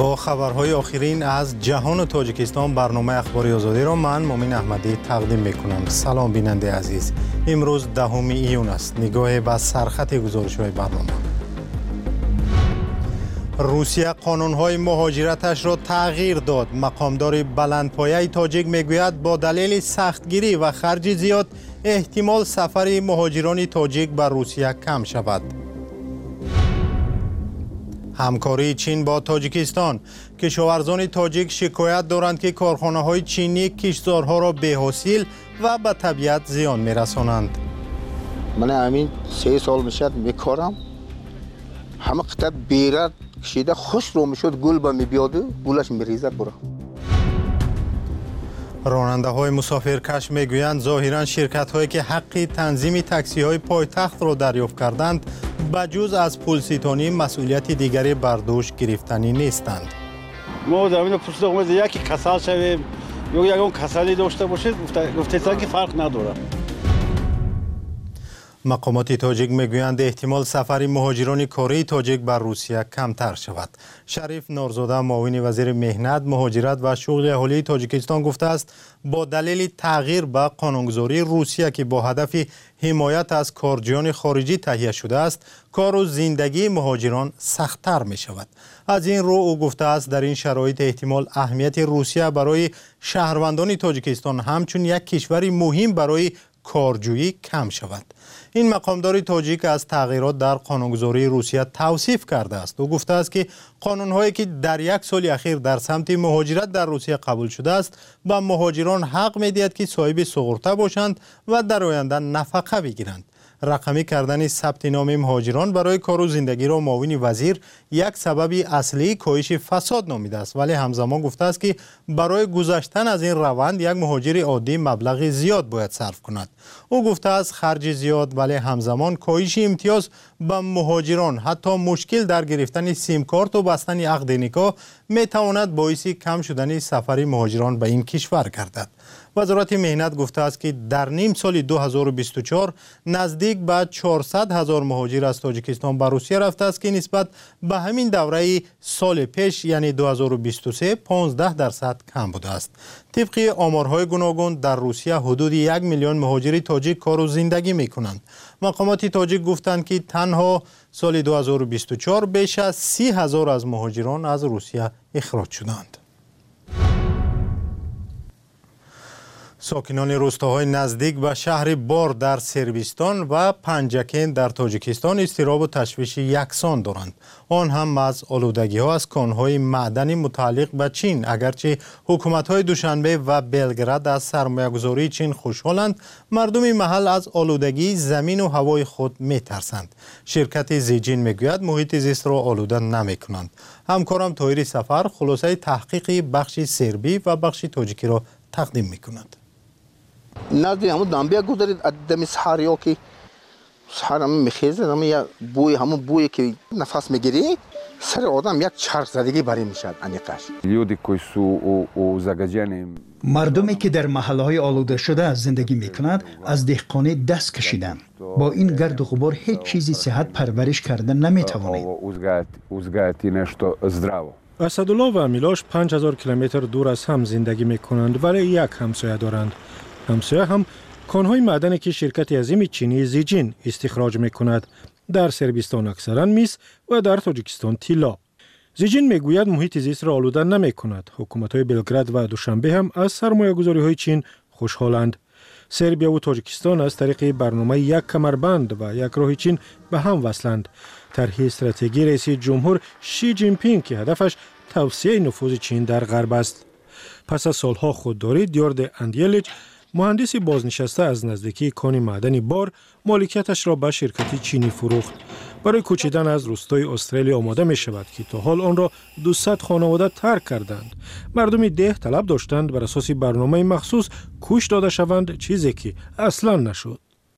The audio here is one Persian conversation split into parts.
با خبرهای آخرین از جهان و تاجیکستان برنامه اخباری آزادی را من مومن احمدی تقدیم میکنم. سلام بیننده عزیز، امروز 10 ایون است. نگاه به سرخط گزارش‌های برنامه. روسیه قانون‌های مهاجرتش را تغییر داد. مقامدار بلندپایه تاجیک میگوید با دلیل سختگیری و خرج زیاد احتمال سفر مهاجران تاجیک به روسیه کم شود. همکاری چین با تاجیکستان. کشاورزان تاجیک شکایت دارند که کارخانه‌های چینی کشتزارها را بی‌حاصل و به طبیعت زیان می‌رسانند. من همین 3 سال میشد میکارم، همه قطعه بیرد کشیده خوش رو میشد، گل به میبیاده گلش میریزد برا. راننده های مسافرکش میگویند ظاهرا شرکت هایی که حق تنظیم تاکسی های پایتخت را دریافت کردند بجز از پولستانی مسئولیت دیگری بر دوش گرفتنی نیستند. ما زمین پرسیده اومد یکی کسل شویم یا یکون کسلی داشته باشید، گفته که فرق نداره. مقامات تاجیک میگویند احتمال سفر مهاجران کاری تاجیک بر روسیه کمتر شود. شریف نورزاده معاون وزیر مهنت، مهاجرت و شغل اهالی تاجیکستان گفته است با دلیل تغییر به قانونگذاری روسیه که با هدف حمایت از کارجویان خارجی تهیه شده است، کار و زندگی مهاجران سخت‌تر می شود. از این رو او گفته است در این شرایط احتمال اهمیت روسیه برای شهروندان تاجیکستان همچون یک کشور مهم برای کارجویی کم شود. این مقامدار تاجیک از تغییرات در قانونگذاری روسیه توصیف کرده است. او گفته است که قانون‌هایی که در 1 سال اخیر در سمت مهاجرت در روسیه قبول شده است به مهاجران حق می‌دهد که صاحب سغرته باشند و در آینده نفقه بگیرند. رقمی کردن ثبت نام مهاجران برای کار و زندگی را معاون وزیر یک سبب اصلی کاهش فساد نامیده است، ولی همزمان گفته است که برای گذشتن از این روند یک مهاجر عادی مبلغ زیاد باید صرف کند. او گفته است خرج زیاد ولی همزمان کاهش امتیاز به مهاجران حتی مشکل در گرفتن سیم کارت و بستن عقد نکاح می تواند باعث کم شدن سفر مهاجران به این کشور گردد. وزارت مهنت گفته است که در نیم سال 2024 نزدیک به 400,000 مهاجر از تاجیکستان به روسیه رفته است که نسبت به همین دوره سال پیش یعنی 2023 15% کم بوده است. طبق آمارهای گوناگون در روسیه حدود 1 میلیون مهاجر تاجیک کار و زندگی می کنند. مقامات تاجیک گفتند که تنها سال 2024 بیش از 30,000 از مهاجران از روسیه اخراج شدند. ساکنان روستاهای نزدیک به شهر بار در سربستان و پنجکین در تاجیکستان اضطراب و تشویش یکسان دارند. آن هم از آلودگی ها از کانهای معدنی متعلق به چین. اگرچه حکومت های دوشنبه و بلگراد از سرمایه‌گذاری چین خوشحالند، مردم محل از آلودگی زمین و هوای خود می ترسند. شرکت زیجین میگوید محیط زیست را آلوده نمی کنند. همکارم طاهر سفر خلاصه تحقیق بخش سربی و بخش تاجیکی را تقدیم می کند. نزدی همون دنبیا گذارید دم سحریا که سحر هم میخیزه، همون بوی که نفس میگیری سر آدم یک چرخ زدگی برای میشد. مردمی که در محلهای آلوده شده زندگی میکنند از دهقانی دست کشیدند. با این گرد و غبار هیچ چیزی صحت پرورش کردن نمیتوانید. اسدالله و امیلاش 5000 کیلومتر دور از هم زندگی میکنند ولی یک همسایه دارند. همسایه هم کانهای معدنی که شرکت عظیم چینی زیجین استخراج میکند. در سربستان اکثرا مس و در تاجیکستان طلا. زیجین میگوید محیط زیست را آلوده نمیکند. حکومت‌های بلگراد و دوشنبه هم از سرمایه‌گذاری‌های چین خوشحالند. سربیا و تاجیکستان از طریق برنامه یک کمربند و یک راه چین به هم وصلند. طرح استراتژی رئیس جمهور شی جین پینگ که هدفش توسعه نفوذ چین در غرب است. پس از سالها خودداری دیارد اندیلیچ مهندس بازنشسته از نزدیکی کان معدنی بار مالکیتش را به شرکت چینی فروخت. برای کوچیدن از روستای استرالیا آماده می شود که تا حال آن را 200 خانواده ترک کردند. مردم ده طلب داشتند بر اساس برنامه مخصوص کوش داده شوند، چیزی که اصلا نشد.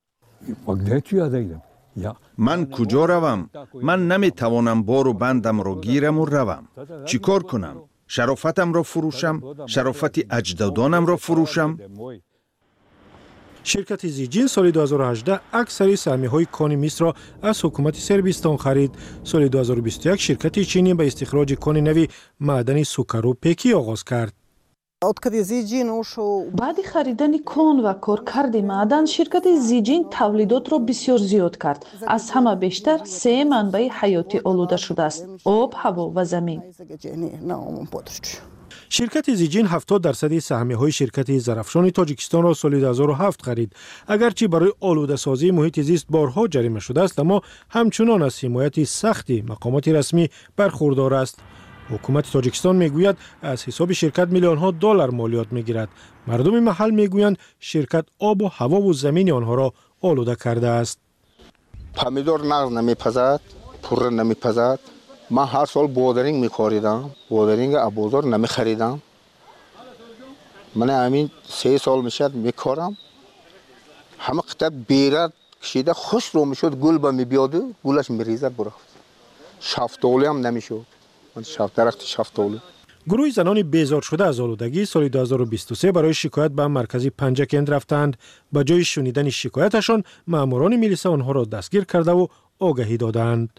من کجا روم؟ من نمی توانم بار و بندم را گیرم و روم. چی کار کنم؟ شرافتم را فروشم؟ شرافت اجدادانم را فروشم؟ شرکت زیجین سال 2018 اکثر سهمیه‌های کان مصر را از حکومت صربستان خرید. سال 2021 شرکت چینی به استخراج کان نوی معدن سوکر و پکی آغاز کرد. баъди харидани кон ва коркарди маъдан ширкати зиҷин тавлидотро бисёр зиёд кард. Аз ҳама бештар се манбаи ҳаётӣ олуда шудааст: об, ҳаво ва замин. شرکت زیجین 70% سهمیه‌های شرکت زرافشان تاجیکستان را سال 2007 خرید. اگرچه برای آلوده‌سازی محیط زیست بارها جریمه شده است، اما همچنان از حمایت سختی مقامات رسمی برخوردار است. حکومت تاجیکستان میگوید از حساب شرکت میلیون‌ها دلار مالیات میگیرد. مردم محل میگویند شرکت آب و هوا و زمین آنها را آلوده کرده است. پامیدور نغز نمیپزد، پوره نمیپزد. من هر سال بودرینگ میخوریدم، بودرینگ ابوزار نمیخریدم. من همین 3 سال میشد میکارم. همه قطعه بیرد کشیده خوش رو میشد، گل به میبیاد و گلش میریزد برفت. شفتولی هم نمیشد. درخت شفتولی. گروه زنان بیزار شده از آلودگی سال 2023 برای شکایت به مرکز پنجکند رفتند. به جای شنیدن شکایتشان ماموران میلیسا آنها را دستگیر کرده و آگهی دادند.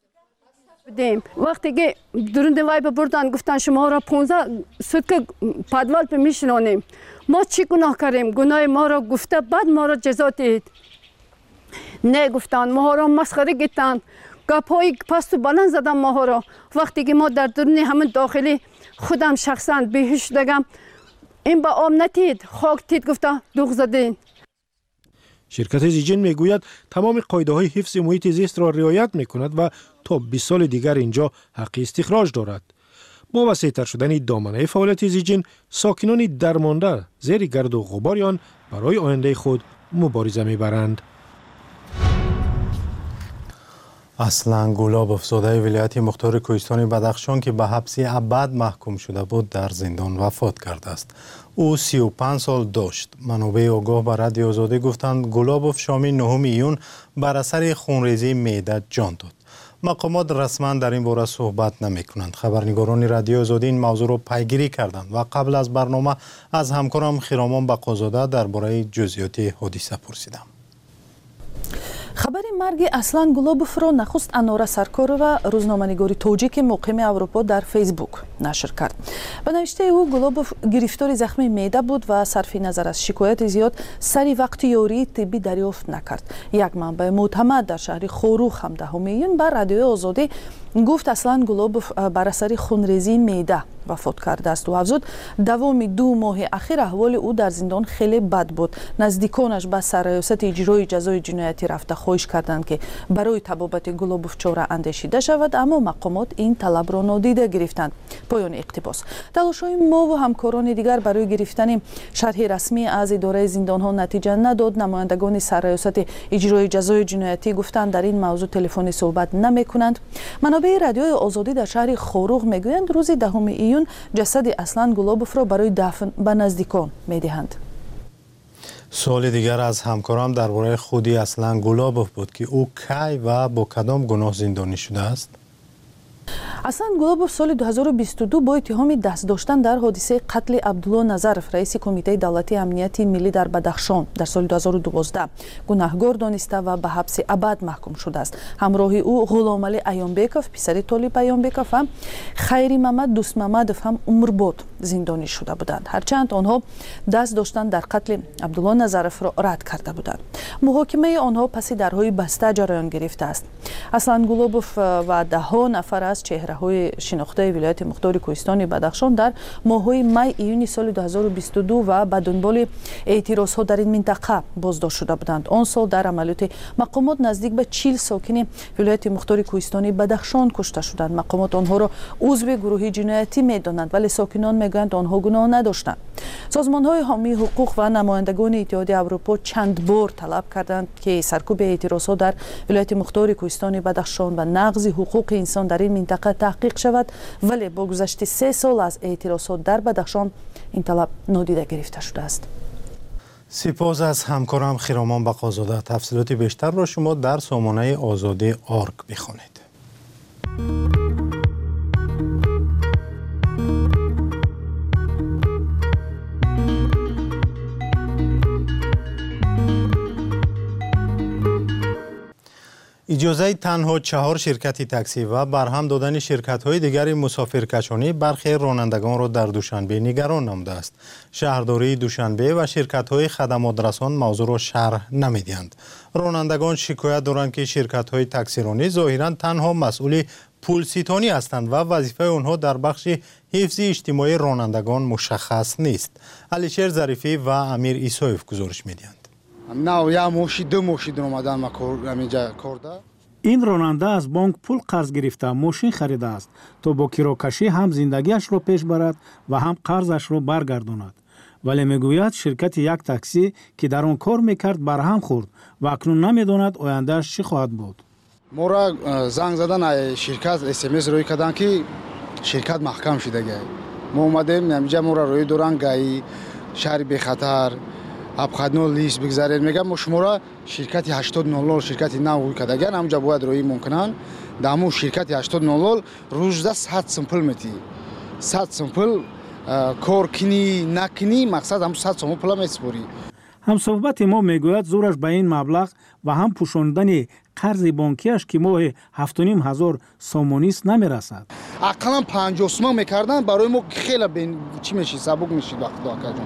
وقتی که درون وای بردن گفتن شما را 15 سوتک پادوال به میشنانیم. ما چی گناه کردیم؟ گناه ما را گفته بعد ما را جزا دهید. نه گفتن، ما را مسخره گفتن. گپ‌های پست و بلند زدم ما را. وقتی که ما در درون همین داخلی خودم شخصا بیهوش شدم، این با آب نتید، خاک تید گفته دوغ زدین. شرکت زیجین میگوید تمام قاعده‌های حفظ محیط زیست را رعایت میکند و تا 20 سال دیگر اینجا حق استخراج دارد. با وسیع‌تر شدن دامنه فعالیت زیجین، ساکنان درمانده زیر گرد و غبار آن برای آینده خود مبارزه میبرند. اصلان گلابوف زاده ولایت مختار کوهستان بدخشان که به حبس ابد محکوم شده بود در زندان وفات کرده است. او 35 سال داشت. منابع آگاه به رادیو آزادی گفتند گلابوف شام 9 ایون بر اثر خونریزی معده جان داد. مقامات رسما در این باره صحبت نمی کنند. خبرنگاران رادیو آزادی این موضوع را پیگیری کردند و قبل از برنامه از همکارم خیرامان بقازاده درباره جزئیات حادثه پرسیدم. خبری مرگ اصلان گلابوف را نخست انوره سرکارова روزنامه‌نگاری توجیک مقیم اروپا در فیسبوک نشر کرد. به نوشته او گلابوف گرفتار زخم معده بود و صرف نظر از شکایت زیاد سری وقت یاری طبی دریافت نکرد. یک منبع معتمد در شهر خوروخ هم 10 میلیون بر رادیو آزادی گفت اصلان گلابوف بر اثر خونریزی معده وفات کرده است و افزود دوام 2 ماه اخیر احوال او در زندان خیلی بد بود. نزدیکانش به سرریاست اجرای جزای جنایتی رفته خواهش کردند که برای تبابت گلابوف چاره اندیشیده شود، اما مقامات این طلب را نادیده گرفتند. پایان اقتباس. تلاش‌های ما و همکاران دیگر برای گرفتن شرح رسمی از اداره زندان‌ها نتیجه نداد. نمایندگان سرریاست اجرای جزای جنایتی گفتند در این موضوع تلفنی صحبت نمی‌کنند. منابع رادیوی آزادی در شهر خوروغ میگویند روز 10 ایون جسد اصلان گلابوف را برای دفن به نزدیکان میدهند. سوال دیگر از همکارم درباره خودی اصلان گلابوف بود که او کی و با کدام گناه زندانی شده است. اصلان گلابوف سال 2022 با اتهام دست داشتن در حادثه قتل عبدالله نظرف رئیس کمیته دولتی امنیت ملی در بدخشان در سال 2012 گناهکار دانسته و به حبس ابد محکوم شده است. همراه او غلامعلی ایانبکوف پسر طالب ایانبکوف هم خیری محمد دوست محمدوف هم عمرباد زندانی شده بودند، هرچند آنها دست داشتن در قتل عبدالله نظرف را رد کرده بودند. محاکمه آنها پس درهای بسته جریان گرفته است. اصلان گلابوف و 10 نفر از چهره‌های شناخته ولایت مختار کوهستان بدخشان در ماه‌های می ایون سال 2022 و به دنبال اعتراض‌ها در این منطقه بازداشت شده بودند. آن سال در عملیات مقامات نزدیک به 40 ساکن ولایت مختار کوهستان بدخشان کشته شدند. مقامات آنها را عضو گروه جنایتی می‌دانند، ولی ساکنان می‌گویند آنها گناه نداشتند. سازمان‌های حامی حقوق و نمایندگان اتحادیه اروپا چند بار طلب کردند که سرکوب اعتراض‌ها در ولایت مختار کوهستان بدخشان و نقض حقوق انسان در این منطقه تحقیق شود، ولی با گذشت 3 سال از اعتراضات در بدخشان این طلب نادیده گرفته شده است. سپاس از همکارم خیرامان بقازاده. تفصیلات بیشتر را شما در سامانه آزادی آرک بخوانید. اجازه تنها 4 شرکت تاکسی و برهم دادن شرکت‌های دیگر مسافرکشانی برخی رانندگان را در دوشنبه نگران نموده است. شهرداری دوشنبه و شرکت‌های خدمات رسان موضوع را شرح نمی‌دهند. رانندگان شکایت دارند که شرکت‌های تاکسیرانی ظاهراً تنها مسئول پول ستانی هستند و وظیفه آنها در بخش حفظ اجتماعی رانندگان مشخص نیست. علیشیر ظریفی و امیر ایسایف گزارش می‌دهند. نه یا موشی دو موشی اومدن ما اینجا کرده. این راننده از بانک پول قرض گرفته ماشین خریده است تا با کراکشی هم زندگیش را پیش برد و هم قرضش را برگرداند. ولی میگوید شرکت یک تاکسی که در آن کار میکرد برهم خورد و اکنون نمیداند آیندهش چی خواهد بود. ما را زنگ زدن شرکت SMS روی کردن که شرکت محکم شده گه. ما اومدیم اینجا ما را روی دوران گایی شهر بی خطر ابخدنو لیست بگذارید. میگم ما شما را شرکت 8000 شرکت نو کردگان همونجا باید روی ممکنن دامو شرکت 8000 روزدا 100 سمپل میتی 100 سمپل کار کنی نکنی مقصد هم 100 سمپل میسپوری. هم صحبت ما میگوید زورش به این مبلغ و هم پوشاندن قرض بانکیش که ماه 7500 سومونی است نمیرسد. اقلا 50 سوم میکردن برای ما خیلی چی میشه سبک میشه وقت داکجون.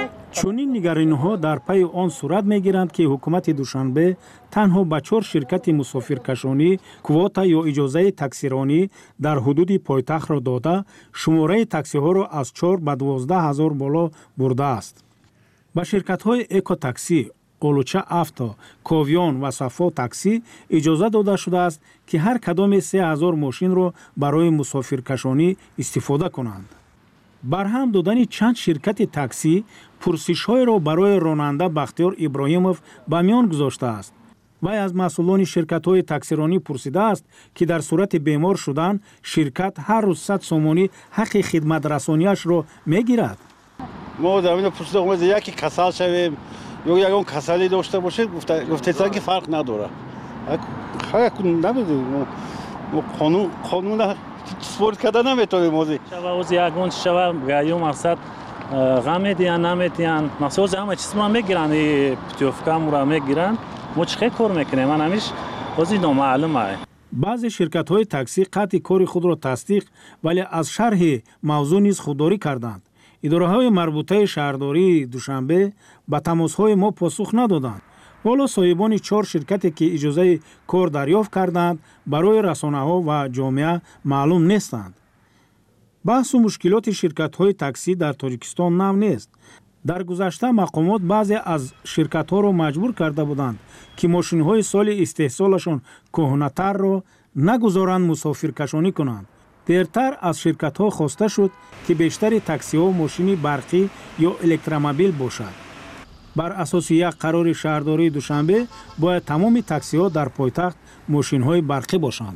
چونین نگرانی‌ها در پی آن صورت میگیرند که حکومت دوشنبه تنها به 4 شرکت مسافرکشانی کواتا یا اجازه تاکسیرانی در حدود پایتخت را داده شماره تاکسی ها را از 4 به 12000 بالا برده است. با شرکت های اکو تاکسی، اولوچا افتا، کوویون و صفا تاکسی اجازه داده شده است که هر کدام 3000 ماشین را برای مسافرکشانی استفاده کنند. برهم دادن چند شرکت تاکسی پرسش‌های را برای راننده بختیار ابراهیموف به میان گذاشته است. وی از مسئولان شرکت‌های تاکسیرانی پرسیده است که در صورت بیمار شدن شرکت هر روز 100 سومانی حق خدمت رسانیش را میگیرد. ما در این پرسیده اومد یکی کسل شویم یا یگان کسلی داشته باشه گفته که فرق نداره. خیلی نمیدونیم ما قانون سپورت کرده نمیتونیم موزی. شواز یگان شوا گایو مقصد غم دیان نمیتیان مقصد همه چیز ما میگیرن پتیوفکا را میگیرن ما چه کار میکنیم من همیش بازی نامعلومه. بعضی شرکت‌های تاکسی قطع کار خود را تصدیق ولی از شرح موضوع نیز خودداری کردند. اداره‌های مربوطه شهرداری دوشنبه به تماس‌های ما پاسخ ندادند. والا صاحبان 4 شرکتی که اجازه کار دریافت کردند برای رسانه‌ها و جامعه معلوم نیستند. بحث و مشکلات شرکت‌های تاکسی در تاجیکستان نو نیست. در گذشته مقامات بعضی از شرکت‌ها را مجبور کرده بودند که ماشین‌های سال استحصالشان کهنه‌تر را نگذارند مسافرکشانی کنند. دیرتر از شرکت‌ها خواسته شد که بیشتر تاکسی‌ها ماشین برقی یا الکترومبیل باشد. بر اساس یک قرار شهرداری دوشنبه باید تمام تاکسی‌ها در پایتخت ماشین‌های برقی باشند.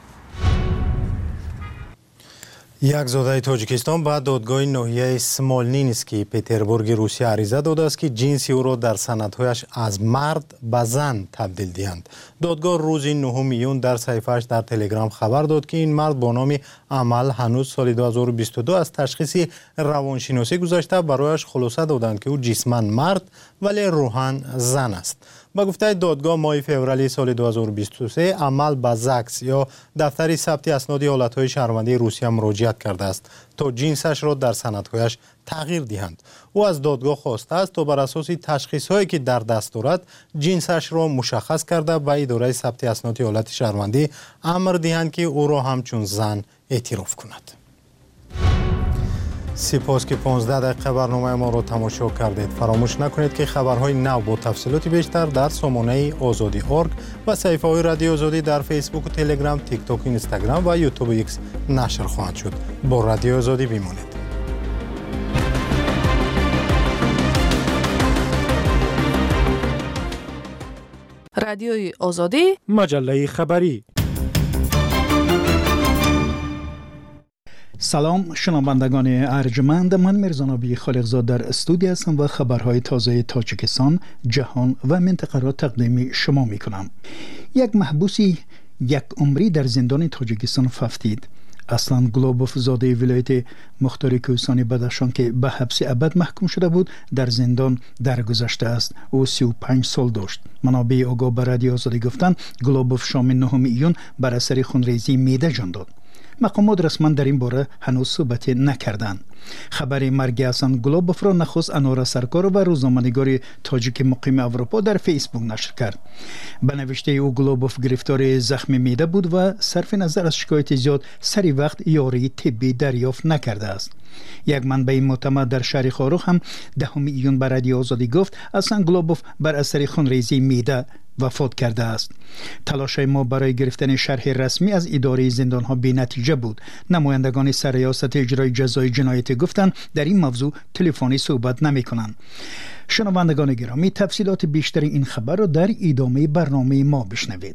یک زاده تاجیکستان به دادگاه ناحیه سمولنینسکی پتربورگ روسیه عریضه داده است که جنس او را در سندهایش از مرد به زن تبدیل دهند. دادگاه روز 9 میون در صفحه‌اش در تلگرام خبر داد که این مرد با نام عمل هنوز سال 2022 از تشخیص روانشناسی گذشته برایش خلاصه دادند که او جسماً مرد ولی روحاً زن است. با گفته دادگاه ماه فوریه سال 2023 عمل به زکس یا دفتر ثبت اسناد حالت‌های شهروندی روسیه مراجعت کرده است تا جنسش را در سندهایش تغییر دهند. او از دادگاه خواسته است تا بر اساس تشخیص‌هایی که در دست دارد جنسش را مشخص کرده و اداره ثبت اسناد حالت شهروندی امر دهند که او را همچون زن اعتراف کند. سپاس که 15 دقیقه برنامه ما رو تماشا کردید. فراموش نکنید که خبرهای نو با تفصیلات بیشتر در سامانه آزادی.org و صفحه های رادیو آزادی در فیسبوک و تلگرام، تیک تاک، اینستاگرام و یوتیوب ایکس نشر خواهد شد. با رادیو آزادی بمانید. رادیوی آزادی، مجله خبری. سلام شنوندگان ارجمند، من میرزا خالقزاد در استودیو هستم و خبرهای تازه تاجیکستان، جهان و منطقه را تقدیم شما میکنم. یک محبوسی یک عمری در زندان تاجیکستان ففتید. اصلا گلوبوف زاده ولایت مختار کوهستانی بدخشان که به حبس ابد محکوم شده بود در زندان درگذشته است. او 35 سال داشت. منابع آگاه به رادیو آزادی گفتند گلوبوف شام 9 ایون بر اثر خونریزی معده جان داد. مقامات رسما در این باره هنوز صحبت نکردند. خبر مرگ حسن گلوبوف را نخست انوار سرکار و روزنامه‌نگار تاجیک مقیم اروپا در فیسبوک نشر کرد. به نوشته او گلوبوف گرفتار زخم معده بود و صرف نظر از شکایت زیاد سری وقت یاری طبی دریافت نکرده است. یک منبع معتمد در شهر خاروخ هم 10 ایون به رادیو آزادی گفت حسن گلوبوف بر اثر خونریزی معده وفات کرده است. تلاش ما برای گرفتن شرح رسمی از اداره زندان‌ها بی‌نتیجه بود. نمایندگان سرریاست اجرای جزای جنایت گفتند در این موضوع تلفنی صحبت نمی‌کنند. شنوندگان گرامی، تفصیلات بیشتر این خبر را در ادامه برنامه ما بشنوید.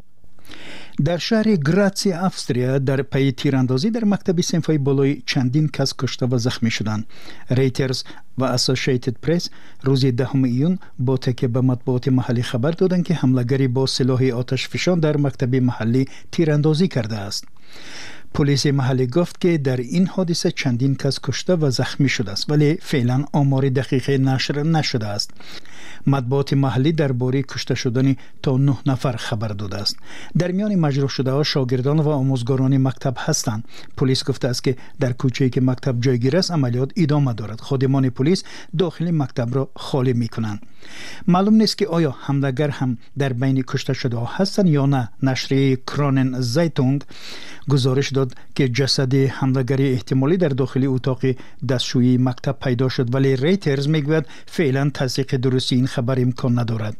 در شهر گراц افستریا در پی تیراندازی در مکتب صنف‌های بالای چندین کس کشته و زخمی شدند. ریترز و اسوسییتد پرس روز 10 ایون با تکیه به مطبوعات محلی خبر دادند که حمله‌گری با سلاح آتش فشان در مکتب محلی تیراندازی کرده است. پلیس محلی گفت که در این حادثه چندین کس کشته و زخمی شده است، ولی فعلا آمار دقیق نشر نشده است. مطبوعات محلی درباره کشته شدن تا 9 نفر خبر داده است. در میان مجروح شده ها شاگردان و آموزگاران مکتب هستند. پلیس گفته است که در کوچه‌ای که مکتب جایگیر است عملیات ادامه دارد. خادمان پلیس داخل مکتب را خالی می‌کنند. معلوم نیست که آیا حمله‌گر هم در بین کشته شده ها هستند یا نه. نشریه کرانن زایتونگ گزارش داد که جسد حمله‌گر احتمالی در داخل اتاق دستشویی مکتب پیدا شد، ولی ریترز میگوید فعلا تصدیق درستی این خبر امکان ندارد.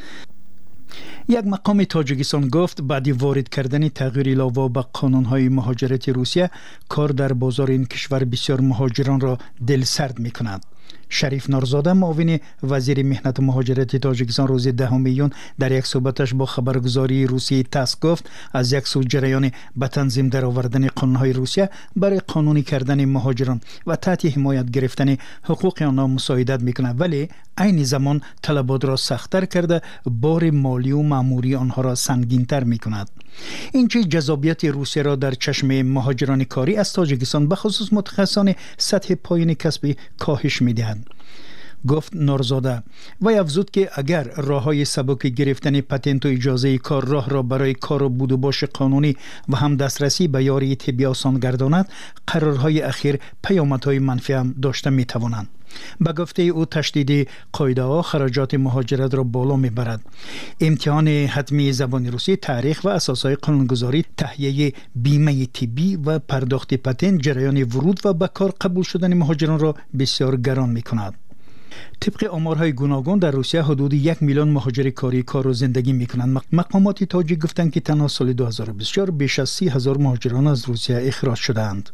یک مقام تاجیکستان گفت بعد وارد کردن تغییر علاوه به قانون‌های مهاجرت روسیه کار در بازار این کشور بسیار مهاجران را دلسرد می‌کند. شریف نورزاده معاون وزیر مهنت و مهاجرت تاجیکستان روز 10 ایون در یک صحبتش با خبرگزاری روسیه تاس گفت از یک سو جریان به تنظیم درآوردن قانون‌های روسیه برای قانونی کردن مهاجران و تحت حمایت گرفتن حقوق آنها مساعدت می‌کند، ولی عین زمان طلبات را سخت‌تر کرده بار مالی و مأموری آنها را سنگین‌تر می‌کند. این چیز جذابیت روسیه را در چشم مهاجران کاری از تاجیکستان به خصوص متخصصان سطح پایین کسبی کاهش می‌دهد. گفت نورزاده و افزود که اگر راه‌های سبک گرفتن پتنت و اجازه کار راه را برای کار و بود و باش قانونی و هم دسترسی به یاری طبی آسان گرداند، قرارهای اخیر پیامدهای منفی هم داشته می‌توانند. به گفته او تشدید قاعده ها خراجات مهاجرت را بالا میبرد. امتحان حتمی زبان روسی، تاریخ و اساسهای قانونگذاری، تهیه بیمه طبی و پرداخت پتنت جریان ورود و به کار قبول شدن مهاجران را بسیار گران میکند. طبق آمارهای گوناگون در روسیه حدود 1 میلیون مهاجر کاری کار و زندگی میکنند. مقامات تاجیک گفتند که تنها سال 2024 بیش از 30,000 مهاجران از روسیه اخراج شدند.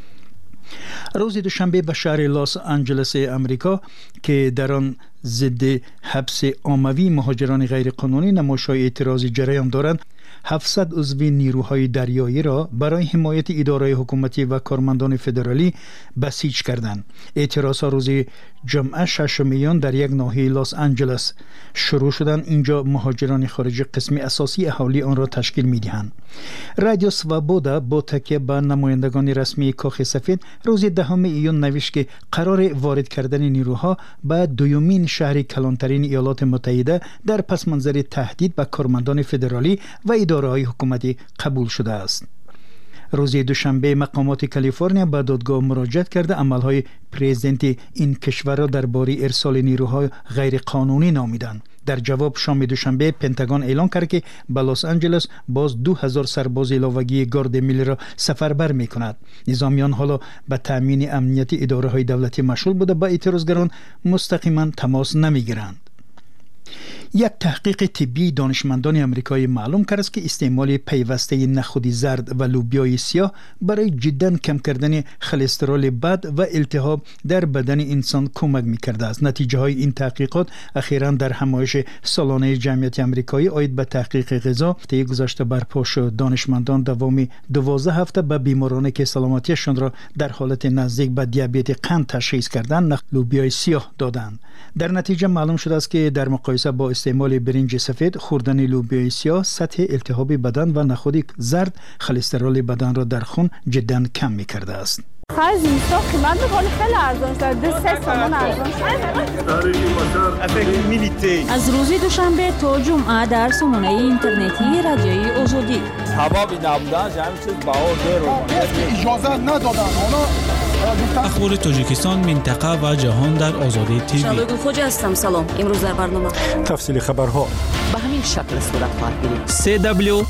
روز دوشنبه به شهر لاس آنجلس امریکا که در آن ضد حبس عمومی مهاجران غیرقانونی نمایش‌های اعتراضی جریان دارند، 700 عضو نیروهای دریایی را برای حمایت اداره حکومتی و کارمندان فدرالی بسیج کردند. اعتراضها روز جمعه 6 ایون در یک ناحیه لاس آنجلس شروع شدند. اینجا مهاجران خارجی قسم اساسی اهالی آن را تشکیل می‌دهند. رادیو سوابودا با تکیه به نمایندگان رسمی کاخ سفید روز 10 ایون نوشت که قرار وارد کردن نیروها به دومین شهر کلانترین ایالات متحده در پس منظر تهدید به کارمندان فدرالی و اداره‌های حکومتی قبول شده است. روز دوشنبه مقامات کالیفرنیا به دادگاه مراجعه کرده عملهای پرزیدنت این کشور را درباره ارسال نیروهای غیر قانونی نامیدند. در جواب شام دوشنبه پنتاگون اعلام کرد که به لس آنجلس باز 2000 سرباز علاوگی گارد ملی را سفربر می‌کند. نظامیان حالا به تامین امنیت اداره‌های دولتی مشغول بوده، با اعتراضگران مستقیما تماس نمی‌گیرند. یک تحقیق طبی دانشمندان آمریکایی معلوم کرد که استعمال پیوسته نخود زرد و لوبیای سیاه برای جداً کم کردن کلسترول بد و التهاب در بدن انسان کمک می‌کرده است. نتیجه های این تحقیقات اخیراً در همایش سالانه جمعیت آمریکایی عاید به تحقیق غذا طی گذشته برپا شد. دانشمندان دوام 12 هفته به بیمارانی که سلامتیشان را در حالت نزدیک به دیابت قند تشخیص کردند لوبیای سیاه دادند. در نتیجه معلوم شده است که در مقایسه با استعمال برنج سفید، خوردن لوبیای سیاه، سطح التهاب بدن و نخود زرد خلسترول بدن را در خون جدا کم می کرده است. خیلی اینستا قیمت بکنه خیلی ارزان شده، 2-3 تومان ارزان شده. از روز دوشنبه تا جمعه در سامانه اینترنتی رادیوی آزادی. حبابی نبودن همین چیز بها دیر اجازه ندادن. اخبار تاجیکستان، منطقه و جهان در آزادی تیوی. شبگو خوجا هستم. سلام. امروز در برنامه تفصیل خبرها به همین شکل صورت خواهد گرفت.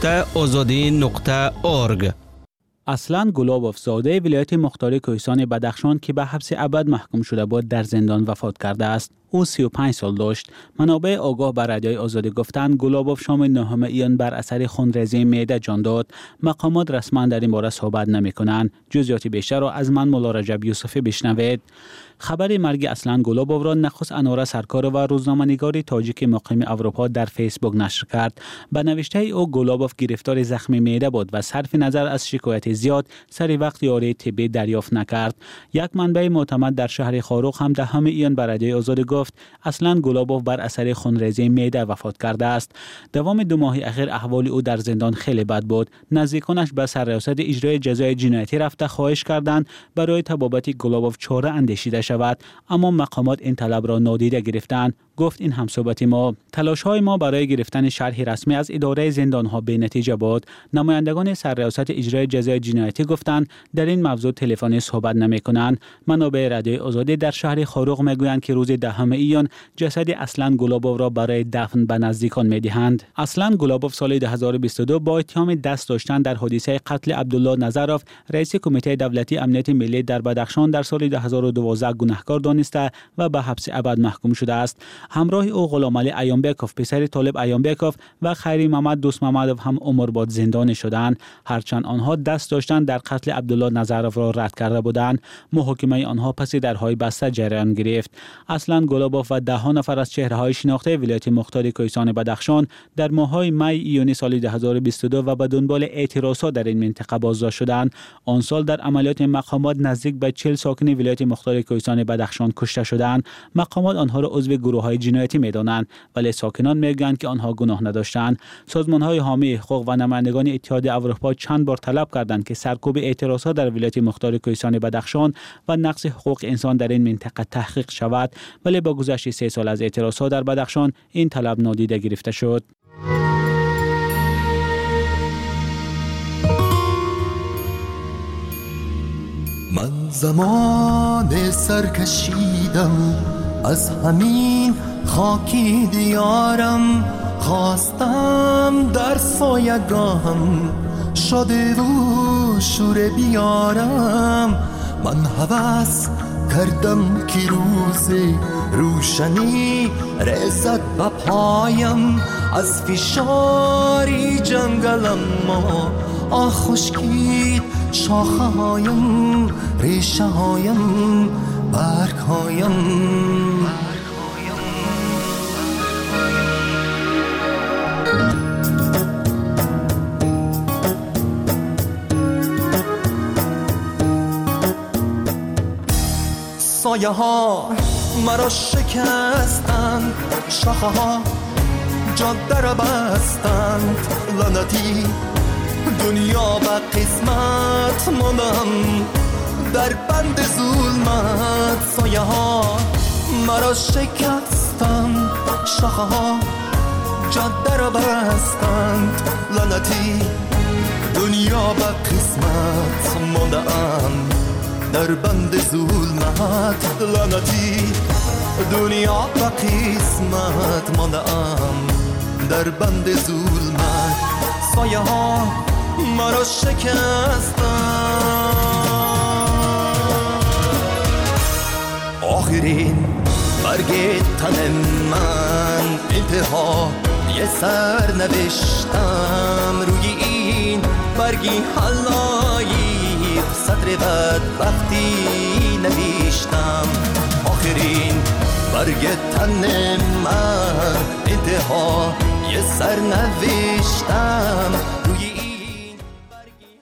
www.azadi.org. اصلان گلابوف زاده ولایت مختار کوهستان بدخشان که به حبس ابد محکوم شده بود در زندان وفات کرده است. او 35 سال داشت. منابع آگاه بر رادیوی آزادی گفتند گلابوف شام 9 ایان بر اثر خونریزی معده جان داد. مقامات رسما در این باره صحبت نمی‌کنند. جزئیات بیشتر را از من مولا رجب یوسفی بشنوید. خبر مرگ اصلان گلابوف را نخست انوره سرکار و روزنامه‌نگار تاجیک مقیم اروپا در فیسبوک نشر کرد. به نوشته او گلابوف گرفتار زخم معده بود و صرف نظر از شکایت زیاد سری وقت یاری طبی دریافت نکرد. یک منبع معتمد در شهر خاروق هم 10 ایان بر رادیوی آزادی گفت اصلان گلابوف بر اثر خونریزی معده وفات کرده است. دوام 2 ماه اخیر احوال او در زندان خیلی بد بود. نزدیکانش به سرریاست اجرای جزای جنایتی رفته خواهش کردند برای تبابت گلابوف چاره اندیشیده شود، اما مقامات این طلب را نادیده گرفتند. گفت این همصحبت ما. تلاش‌های ما برای گرفتن شرح رسمی از اداره زندان‌ها به نتیجه بود. نمایندگان سرریاست اجرای جزای جنایتی گفتند در این موضوع تلفنی صحبت نمی‌کنند. منابع رادیوی آزادی در شهر خاروق می‌گویند که روز 10 ایان جسد اصلان گلابوف را برای دفن به نزدیکان می‌دهند. اصلان گلابوف سال 2022 با اتهام دست داشتن در حادثه قتل عبدالله نظروف رئیس کمیته دولتی امنیت ملی در بدخشان در سال 2012 گناهکار دانسته و به حبس ابد محکوم شده است. همراه او غلامعلی ایانبکوف پسر طالب ایانبکوف و خیری محمد دوست محمدوف هم عمرباد زندانی شدند، هرچند آنها دست داشتن در قتل عبدالله نظروف را رد کرده بودند. محاکمه آنها پس درهای بسته جریان گرفت. اصلا گلابوف و 10 نفر از چهره‌های شناخته ولایت مختار کوهستان بدخشان در ماه‌های می ایونی سال 2022 و به دنبال اعتراضات در این منطقه بازداشت شدند. آن سال در عملیات مقامات نزدیک به 40 ساکن ولایت مختار کوهستان بدخشان کشته شدند. مقامات آنها را عضو گروه‌های جنایتی می‌دانند، ولی ساکنان می‌گویند که آنها گناه نداشتند. سازمان‌های حامی حقوق و نمایندگان اتحاد اروپا چند بار طلب کردند که سرکوب اعتراضات در ولایت مختار کوهستان بدخشان و نقض حقوق انسان در این منطقه تحقیق شود، ولی با گذشت 3 سال از اعتراضات در بدخشان این طلب نادیده گرفته شد. من زمان سرکشیدم از همین خاکی دیارم، خواستم در سایگاهم شده و شور بیارم. من هوس کردم که روز روشنی رسد به پایم، از فشاری جنگلم ما خشکید شاخه هایم، ریشه هایم، برگ هایم. سایه ها مرا شکستند، شاخه ها جاده را بستند، لعنتی دنیا به قسمت ماندم در بند ظلمت. سایه ها مرا شکستند، شاخه ها جاده را بستند، لعنتی دنیا به قسمت ماندم در بند ظلمت. لعنتی دنیا به قسمت ماندم در بند ظلمت. سایه ها مرا شکستند. آخرین برگ تن من انتها یه سر نوشتم، روی این برگی حلایی سطر بد وقتی نوشتم. آخرین برگ تن من انتها یه سر نوشتم، روی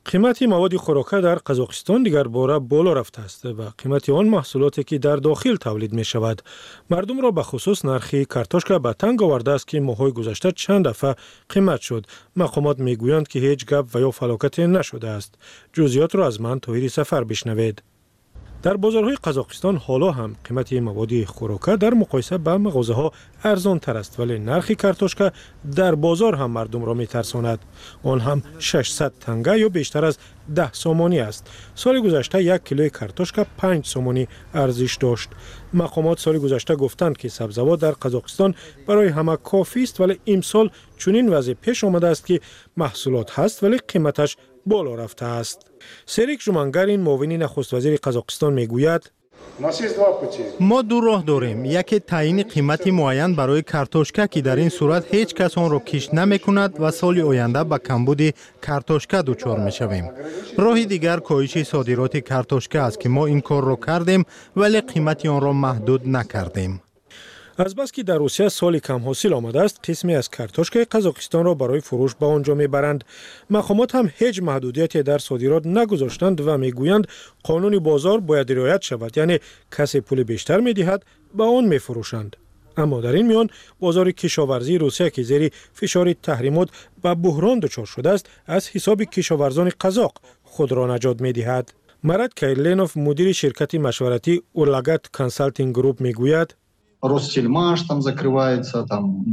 قیمت مواد خوراکه در قزاقستان دیگر باره بالا رفته است و قیمت آن محصولاتی که در داخل تولید می شود مردم را به خصوص نرخی کارتوشکا به تنگ آورده است که ماهای گذشته چند دفعه قیمت شد. مقامات می گویند که هیچ گپ و یا فلاکت نشده است. جزئیات را از من طاهر سفر بشنوید. در بازارهای قزاقستان حالا هم قیمت مواد خوراکه در مقایسه با مغازه‌ها ارزان تر است، ولی نرخ کارتوشکا در بازار هم مردم را می‌ترساند. آن هم 600 تنگه یا بیشتر از 10 سومانی است. سال گذشته 1 کیلوی کارتوشکا 5 سومانی ارزش داشت. مقامات سال گذشته گفتند که سبزیجات در قزاقستان برای همه کافی است، ولی امسال چنین وضع پیش آمده است که محصولات هست ولی قیمتش بالا رفته است. سریک جومانگارین معاون نخست وزیر قزاقستان میگوید ما دو راه داریم. یکی تعیین قیمت معین برای کارتوشکا که در این صورت هیچ کس آن را کش نمی‌کند و سال آینده به کمبود کارتوشکا دچار می‌شویم. راه دیگر کاهش صادرات کارتوشکا است که ما این کار را کردیم ولی قیمت آن را محدود نکردیم. از بس که در روسیه سال کم حاصل آمده است، قسمی از کارتوشکای قزاقستان را برای فروش به آنجا میبرند. مقامات هم هیچ محدودیتی در صادرات نگذاشتند و میگویند قانون بازار باید رعایت شود، یعنی کسی پول بیشتر میدهد به آن میفروشند. اما در این میان بازار کشاورزی روسیه که زیر فشار تحریمات و بحران دچار شده است، از حساب کشاورزان قزاق خود را نجات میدهد. مراد کایرلینوف مدیر شرکت مشورتی اورلاگات کانسالتینگ گروپ میگوید Ростельмаш там закрывается,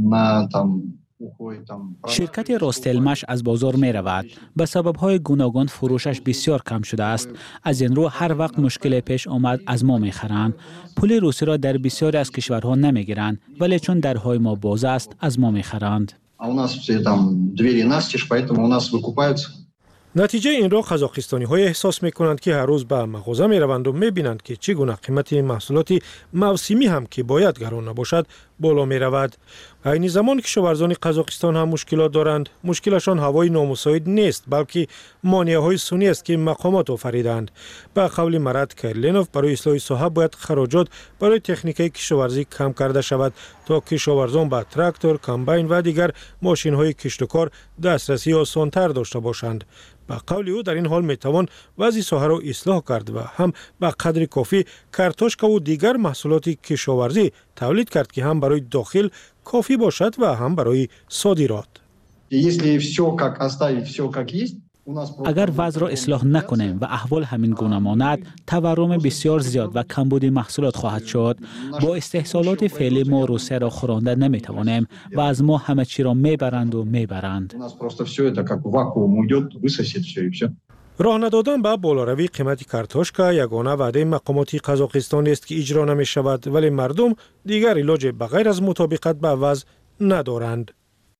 شرکت راستلمش از بازار می رود. به سبب های گوناگون فروشش بسیار کم شده است. از این رو هر وقت مشکل پیش آمد از ما می خرند. پول روسی را در بسیاری از کشورها نمی گیرند، ولی چون درهای ما باز است از ما می خرند. نتیجه این را قزاقستانی های احساس می کنند که هر روز به مغازه می روند و می بینند که چگونه قیمت محصولات موسمی هم که باید گران نباشد بالا می رود. عین زمان کشاورزان قزاقستان هم مشکلات دارند. مشکلشان هوای نامساعد نیست، بلکه مانع های سنی است که مقامات آفریدند. به قول مراد کایرلینوف برای اصلاح ساحه باید خراجات برای تکنیک کشاورزی کم کرده شود تا کشاورزان به تراکتور، کامباین و دیگر ماشین های کشت و کار دسترسی آسان‌تر داشته باشند. به قول او در این حال میتوان وضع ساحه را اصلاح کرد و هم به قدر کافی کارتوشکا و دیگر محصولات کشاورزی تولید کرد که هم برای داخل کافی باشد و هم برای صادرات. اگر وضع را اصلاح نکنیم و احوال همین گونه ماند، تورم بسیار زیاد و کمبود محصولات خواهد شد. با استحصالات فعلی ما روسیه را خورانده نمیتوانیم و از ما همه چی را میبرند و میبرند. راه ندادن به بالاروی قیمت کارتوشکا یگانه وعده مقامات قزاقستان است که اجرا نمی شود، ولی مردم دیگر علاج بغیر از مطابقت به وضع ندارند.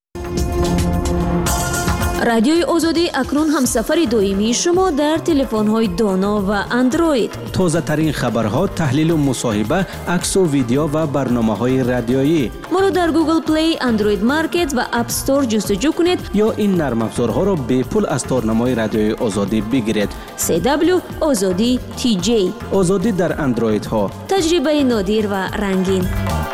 رادیوی آزادی اکنون هم سفر دائمی شما در تلفن‌های دانا و اندروید. تازه ترین خبرها، تحلیل و مصاحبه، عکس و ویدیو و برنامه‌های رادیویی. ما را در گوگل پلی، اندروید مارکت و اپ استور جستجو کنید یا این نرم افزارها را به پول از تارنمای رادیوی آزادی بگیرید. CW آزادی TJ. آزادی در اندروید ها. تجربه نادر و رنگین.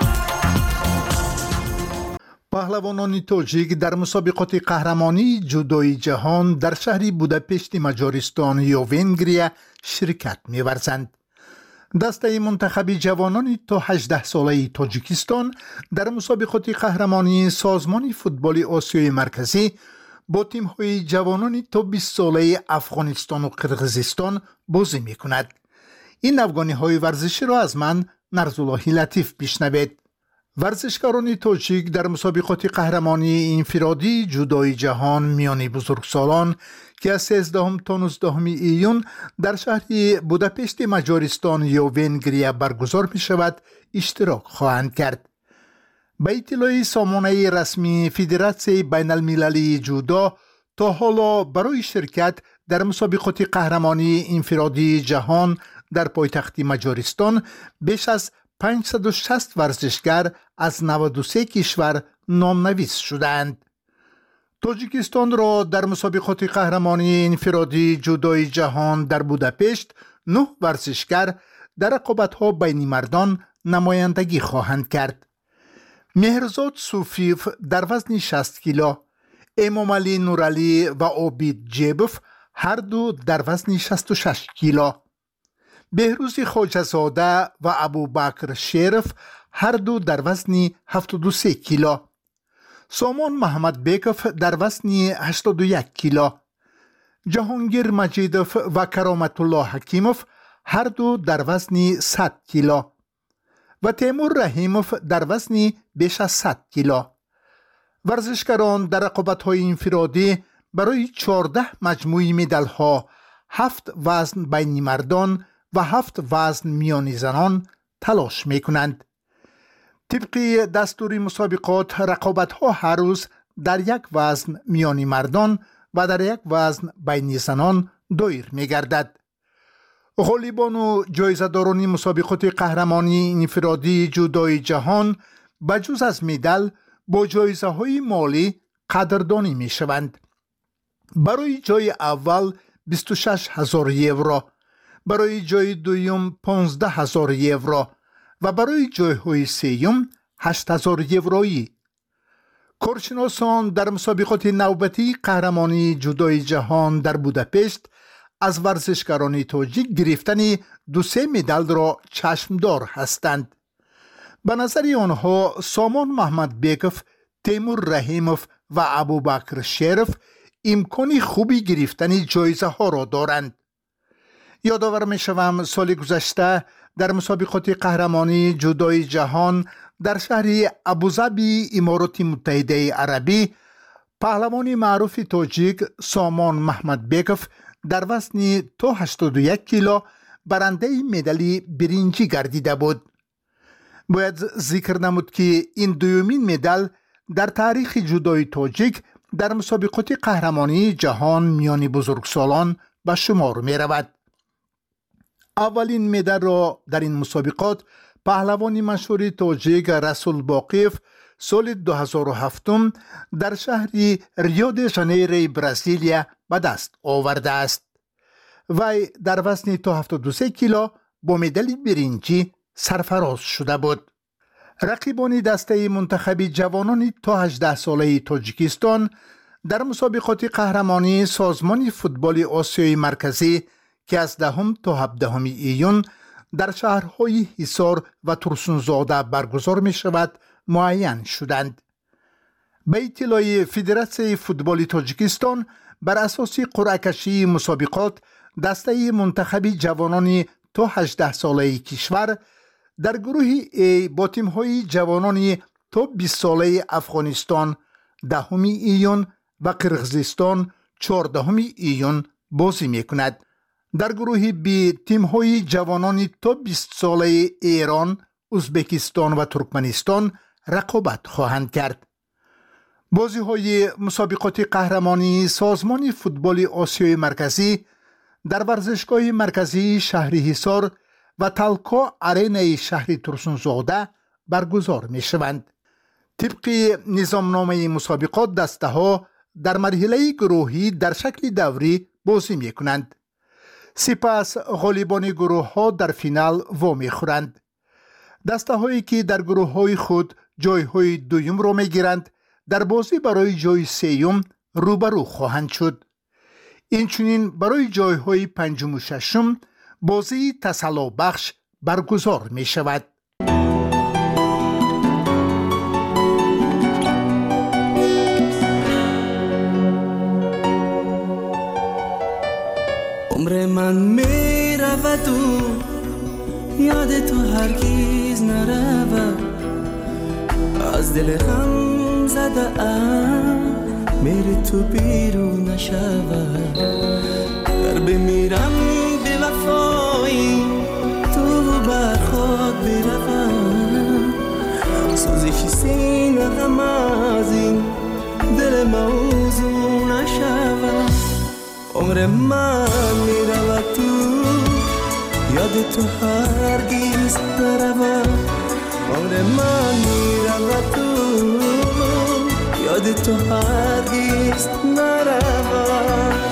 پهلوانان تاجیک در مسابقات قهرمانی جودوی جهان در شهر بوداپشت مجارستان یا ونگریا شرکت می‌ورزند. دسته منتخب جوانان تا 18 ساله تاجیکستان در مسابقات قهرمانی سازمان فوتبال آسیای مرکزی با تیم‌های جوانان تا 20 ساله افغانستان و قرقیزستان بازی می‌کند. این افغانی‌های ورزشی را از من نرزاللهی لطیف بشنوید. ورزشکاران تاجیک در مسابقات قهرمانی انفرادی جودوی جهان میان بزرگسالان که از 13 تا 19 ایون در شهر بوداپشت مجارستان یا ونگریا برگزار می شود اشتراک خواهند کرد. به اطلاع سامانه رسمی فدراسیون بین المللی جودو تا حالا برای شرکت در مسابقات قهرمانی انفرادی جهان در پایتخت مجارستان بیش از 560 ورزشگر از 93 کشور نامنویس شدند. تاجیکستان را در مسابقات قهرمانی انفرادی جودوی جهان در بوداپشت 9 ورزشگر در رقابت‌ها بین مردان نمایندگی خواهند کرد. مهرزاد صوفیف در وزن 60 کیلو، امام علی نورعلی و عابد جیبوف هر دو در وزن 66 کیلو. بهروز خواجه‌زاده و ابوبکر شرف هر دو در وزن 73 کیلو. سامان محمد بیکوف در وزن 81 کیلو. جهانگیر مجیدوف و کرامت الله حکیموف هر دو در وزن 100 کیلو و تیمور رحیموف در وزن بیش از 100 کیلو. ورزشکاران در رقابت‌های انفرادی برای 14 مجموعه مدال‌ها 7 وزن بین مردان و 7 وزن میان زنان تلاش می‌کنند. طبق دستور مسابقات رقابت‌ها هر روز در یک وزن میان مردان و در یک وزن بین زنان دایر می‌گردد. غالبان و جایزه‌داران مسابقات قهرمانی انفرادی جودوی جهان بجز از مدال با جایزه‌های مالی قدردانی می‌شوند. برای جای اول 26,000 یورو، برای جای دوم 15,000 یورو و برای جایهای سوم 8,000 یورویی. کارشناسان در مسابقات نوبتی قهرمانی جودوی جهان در بوداپست از ورزشکاران تاجیک گرفتن 2-3 مدال را چشمدار هستند. به نظر آنها سامان محمد بیکوف، تیمور رحیموف و ابوبکر شرف امکان خوبی گرفتن جایزه ها را دارند. یادآور می شوم سال گذشته در مسابقات قهرمانی جودوی جهان در شهر ابوظبی امارات متحده عربی پهلوان معروف تاجیک سامان محمد بیکوف در وزن تا 81 کیلو برنده مدال برنجی گردیده بود. باید ذکر نمود که این دومین مدال در تاریخ جودوی تاجیک در مسابقات قهرمانی جهان میان بزرگسالان به شمار می رود. اولین مدال را در این مسابقات پهلوان مشهور تاجیک رسول باقیف سال 2007 در شهر ریو د ژانیرو برزیلیا به دست آورده است. وی در وزن تا 73 کیلو با مدال برنجی سرفراز شده بود. رقیبان دسته منتخب جوانان تا 18 ساله تاجیکستان در مسابقات قهرمانی سازمان فوتبال آسیای مرکزی که از 10 تا 17 ایون در شهرهای حصار و ترسونزاده برگزار می شود معین شدند. به اطلاع فدراسیون فوتبال تاجیکستان بر اساس قرعه کشی مسابقات دسته منتخب جوانان تا 18 ساله کشور در گروه A با تیم‌های جوانان تا 20 ساله افغانستان 10 ایون و قرقیزستان 14 ایون بازی می‌کند. در گروه B تیم‌های جوانان تا 20 ساله ایران، ازبکستان و ترکمنستان رقابت خواهند کرد. بازی‌های مسابقات قهرمانی سازمان فوتبال آسیای مرکزی در ورزشگاه مرکزی شهر حصار و تالکا آرینای شهر ترسونزاده برگزار می شوند. طبق نظامنامه مسابقات دسته ها در مرحله گروهی در شکل دوری بازی می کنند. سپس غالبان گروه ها در فینال وامی خورند. دسته هایی که در گروه های خود جای های دویم را می گیرند در بازی برای جای سیوم روبرو خواهند شد. اینچنین برای جای های پنجم و ششم بازی تسلا بخش برگزار می شود. عمر من می رود و یاد تو هرگز نرود، از دل غم زده ام میری تو بیرون نشود. در بمیرم به وفایی تو بر خود بروم، سوزش سینه غم از این دل موضوع نشود. عمر من میرود تو یاد تو هرگز نرود. عمر من میرود تو یاد تو هرگز نرود.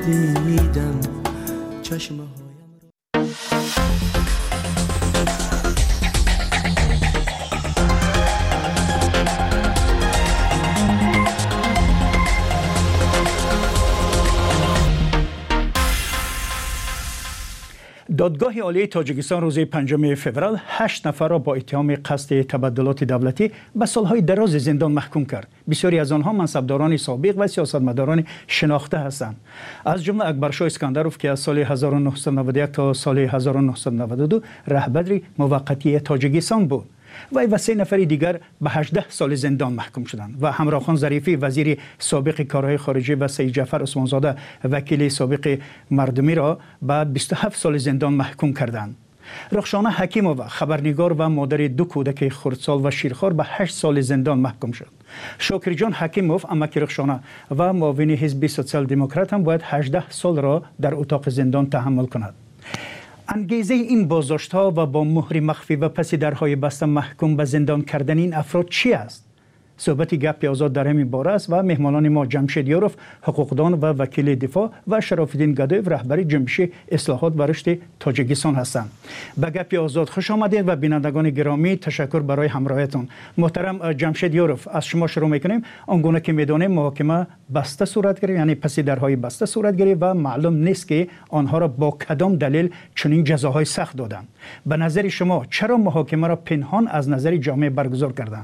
ندیدم چشمه دادگاه عالی تاجیکستان روز 5 فوریه 8 نفر را با اتهام قصد تبدلات دولتی به سالهای دراز زندان محکوم کرد. بسیاری از آنها منصبداران سابق و سیاستمداران شناخته هستند. از جمله اکبرشاه اسکندروف که از سال 1991 تا سال 1992 رهبر موقتی تاجیکستان بود. وی و 3 نفر دیگر به 18 سال زندان محکوم شدند و همراهخان ظریفی وزیر سابق کارهای خارجه و سید جعفر عثمانزاده وکیل سابق مردمی را به 27 سال زندان محکوم کردند. رخشانه حکیمووا خبرنگار و مادر 2 کودک خردسال و شیرخوار به 8 سال زندان محکوم شد. شاکر جان حکیموف امک رخشانه و معاون حزب سوسیال دموکرات هم باید 18 سال را در اتاق زندان تحمل کند. انگیزه این بازداشت‌ها و با مهر مخفی و پس درهای بسته محکوم به زندان کردن این افراد چی است؟ صحبت گپ آزاد در همین باره است و مهمانان ما جمشید یاروف حقوقدان و وکیل دفاع و شراف‌الدین گدایف رهبر جنبش اصلاحات و رشد تاجیکستان هستند. به گپ آزاد خوش آمدید و بینندگان گرامی تشکر برای همراهیتون. محترم جمشید یاروف از شما شروع می‌کنیم. آنگونه که می‌دانیم محاکمه بسته صورت گرفت، یعنی پس درهای بسته صورت گرفت و معلوم نیست که آنها را با کدام دلیل چنین جزاهای سخت دادند. به نظر شما چرا محاکمه را پنهان از نظر جامعه برگزار کردند؟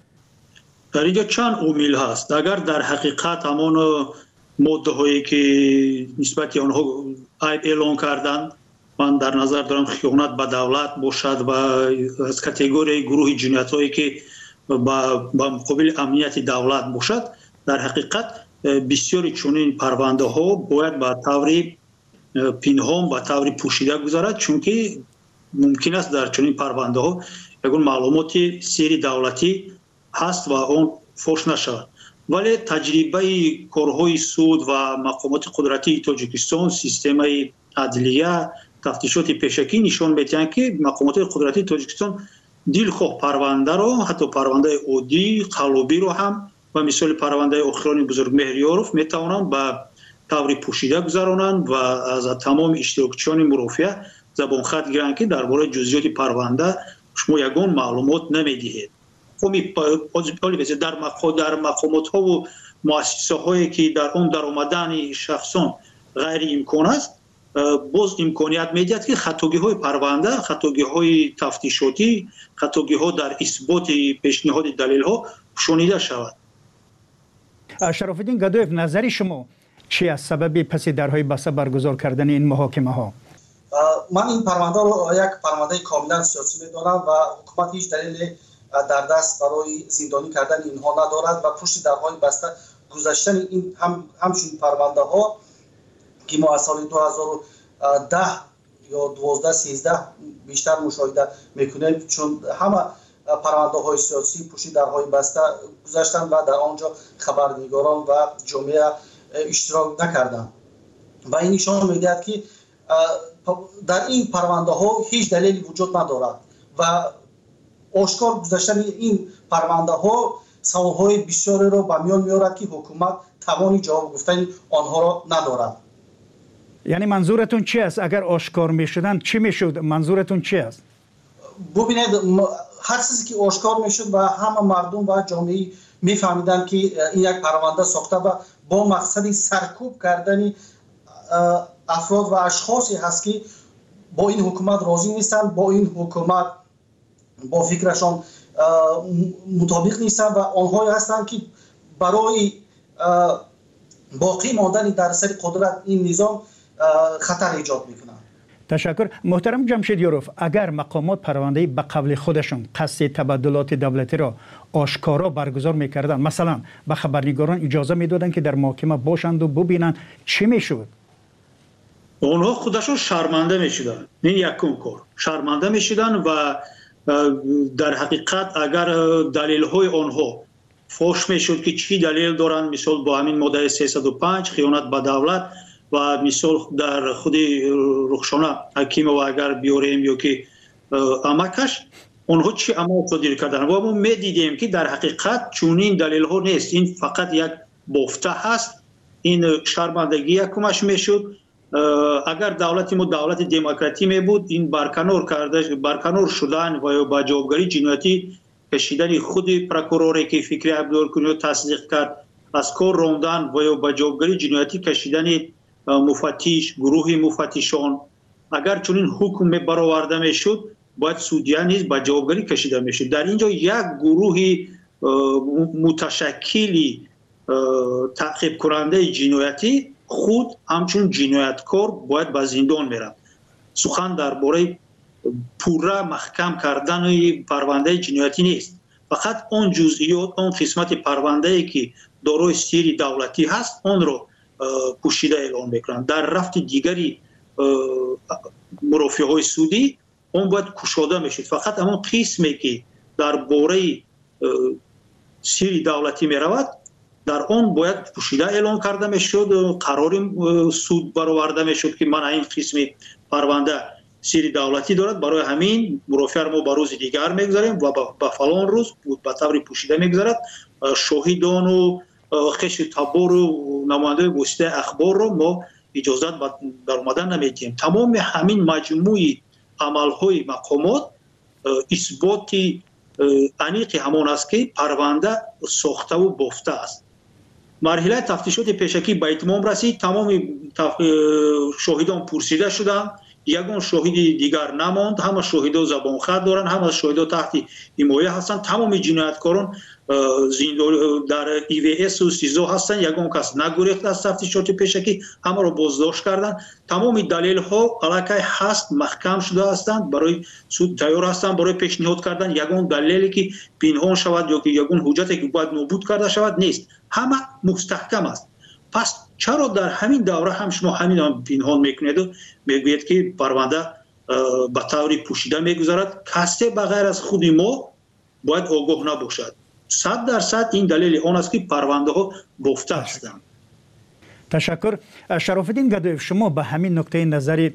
در اینجا چند عامل هست. اگر در حقیقت همان ماده هایی که نسبت آنها عیب اعلان کردند، من در نظر دارم خیانت به دولت باشد و از کاتگوری گروه جنایت هایی که با مقابل امنیت دولت باشد، در حقیقت بسیاری چنین پرونده ها باید به طور پنهان و طور پوشیده گذرد، چون که ممکن است در چنین پرونده ها یگان معلومات سری دولتی هست و اون فوش نشود. ولی تجربه کارهای سود و مقامات قدرتی تاجیکستان، سیستم عدلیه، تفتیشات پیشکی نشان می‌دهند که مقامات قدرتی تاجیکستان دلخواه پرونده را، حتی پرونده عادی قلابی را هم و مثال پرونده اخران بزرگ مهریاروف میتوانند به طور پوشیده گذرانند و از تمام اشتراکچیان مرافعه زبان خط گیرند که درباره جزئیات پرونده شما یگان معلومات نمیدهید. در مقامات ها و مؤسسه هایی که در آن در آمدن شخصان غیر امکان است، باز امکانیت میدهد که خطاگی های پرونده، خطاگی های تفتیشاتی، خطاگی ها در اثبات پیشنهاد دلیل ها شنیده شود. شراف‌الدین گدایف، نظر شما چی است سبب پس درهای بسته برگزار کردن این محاکمه ها؟ من این پرونده رو یک پرونده کاملا سیاسی میدانم و حکومت هیچ دلیل در دست برای زندانی کردن اینها ندارد و پشت درهای بسته گذاشتن این همچنین پرونده ها که ما از سال 2010 یا 12-13 بیشتر مشاهده میکنیم، چون همه پرونده های سیاسی پشت درهای بسته گذاشتن و در آنجا خبرنگاران و جامعه اشتراک نکردند و این نشان میدهد که در این پرونده ها هیچ دلیلی وجود ندارد و آشکار گذاشتن این پرونده ها سوالهای بسیاری را به میان میارد که حکومت توانی جواب گفتن آنها را ندارد. یعنی منظورتون چی است؟ اگر آشکار میشدن چی میشد؟ منظورتون چی است؟ ببینید، هر چیزی که آشکار میشد و همه مردم و جامعه میفهمیدن که این یک پرونده ساخته و با مقصد سرکوب کردن افراد و اشخاصی هست که با این حکومت راضی نیستن، با این حکومت با فکرشان مطابق نیستن و آنهایی هستند که برای باقی ماندن در سر قدرت این نظام خطر ایجاد میکنند. تشکر. محترم جمشید یاروف، اگر مقامات پرونده به قول خودشون قصد تبدلات دولتی را آشکارا برگزار میکردن، مثلا به خبرنگاران اجازه میدادن که در محاکمه باشند و ببینن، چی میشد؟ اونها خودشون شرمنده میشدن. این یکم کار شرمنده میشدن و در حقیقت اگر دلیل های آنها فوش میشد که چی دلیل دارن، مثال با همین ماده 305 خیانت به دولت و مثال در خود رخشانه حکیم و اگر بیاریم یا که امکش آنها چی عمل صادر کردن و ما میدیدیم که در حقیقت چونین دلیل ها نیست. این فقط یک بافته هست این شرمندگی یکمش میشد. اگر دولت ما دولت دموکراتی می بود، این برکنار شدن و با جوابگری جنایتی کشیدن خود پروکوروری که فکری عبدالکنی تصدیق کرد، از کار راندن و با جوابگری جنایتی کشیدن مفتش، گروه مفتشان، اگر چنین حکم برآورده میشد باید سودیان نیز با جوابگری کشیده میشد. در اینجا یک گروه متشکلی تعقیب کننده جنایتی خود همچون جنایتکار باید به زندان میره. سخن درباره پوره محکم کردن پرونده جنایتی نیست، فقط اون جزئیات، اون قسمت پرونده ای که دارای سیر دولتی هست اون رو پوشیده اعلام میکنند. در رفت دیگری مرافعه های سودی اون باید کشاده میشد. فقط همون قسمی که درباره سیر دولتی میرود در اون باید پوشیده اعلام کرده میشد، قرار سود برآورده میشد که من این قسم پرونده سیر دولتی دارد، برای همین مرافعه ما به روز دیگر میگذاریم و به فلان روز به طور پوشیده میگذارد. شاهدان و خش تبار و نماینده واسطه اخبار رو ما اجازت در اومدن نمیدیم. تمام همین مجموعی عملهای مقامات اثباتی انیق همان است که پرونده ساخته و بافته است. مرحله تفتیشات پیشکی به اتمام رسید. تمام شاهدان پرسیده شدند، یگان شاهد دیگر نماند. همه شاهدان زبان خط دارند، همه شاهدان تحت حمایه هستند. تمام جنایتکاران در EVS و سیزو هستند. یگان کس نگریخت از تفتیشات پیشکی، همه را بازداشت کردند. تمام دلیل ها علاقه هست، محکم شده هستند، برای سود تیار هستند برای پیشنهاد کردن یگان دلیلی که پنهان شود یا که یگان حجتی که باید نابود کرده شود نیست. همه مستحکم است. پس چرا در همین دوره هم شما همین پنهان میکنید و میگویید که پرونده به طور پوشیده میگذارد؟ کسی بغیر از خود ما باید آگاه نباشد. 100% این دلیل آن است که پرونده ها بافته هستند. تشکر. شرافالدین گدایف، شما به همین نکته نظر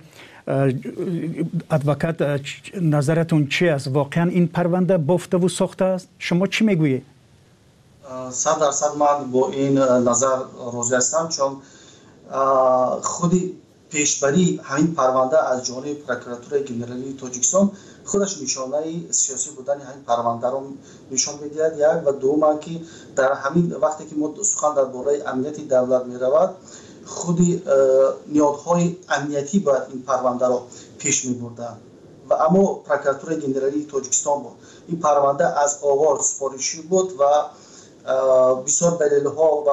ادوکات نظرتون چی است؟ واقعا این پرونده بافته و ساخته است؟ شما چی میگویید؟ 100% من با این نظر راضی هستم، چون خودی پیشبری همین پرونده از جانب پروکراتور گنرالی تاجیکستان خودش نشانه سیاسی بودن همین پرونده رو نشان میدهد. یک و دوم که در همین وقتی که ما سخن درباره امنیت دولت میرود، خودی نیازهای امنیتی باید این پرونده رو پیش میبردن و اما پروکراتور گنرالی تاجیکستان بود. این پرونده از آغاز سفارشی بود و بسیار دلیل‌ها و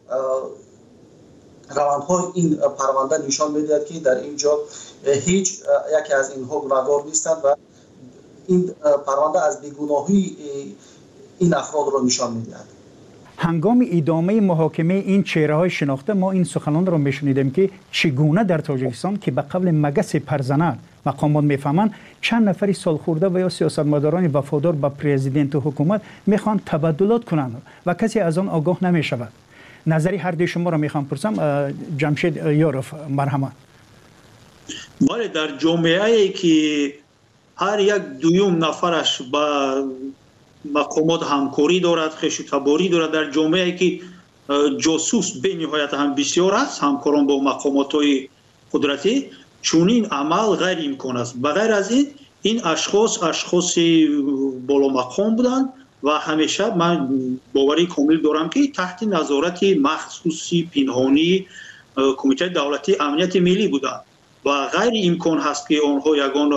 روندهای این پرونده نشان می‌دهد که در اینجا هیچ یکی از اینها گناهکار نیستند و این پرونده از بیگناهی این افراد را نشان می‌دهد. هنگام ادامه محاکمه این چهره‌های شناخته ما این سخنان را می‌شنیدیم که چگونه در تاجیکستان که به قبل مگس پرزنر مقامات میفهمند چند نفری سالخورده و یا سیاستمداران وفادار به پرزیدنت و حکومت میخوان تبادلات کنند و کسی از آن آگاه نمیشود. نظری هر دوی شما را میخوام پرسم. جمشید یاروف، مرحمت. بله، در جامعه‌ای که هر یک دویم نفرش با مقامات همکاری دارد، خش تباری دارد، در جامعه‌ای که جاسوس به نهایت هم بسیار است، همکاران با مقامات‌های قدرتی، چونین عمل غیر امکان است. بغیر از این اشخاص بالا مقام بودند و همیشه من باوری کامل دارم که تحت نظارت مخصوصی پنهانی کمیته دولتی امنیت ملی بودند و غیر امکان هست که آنها یگان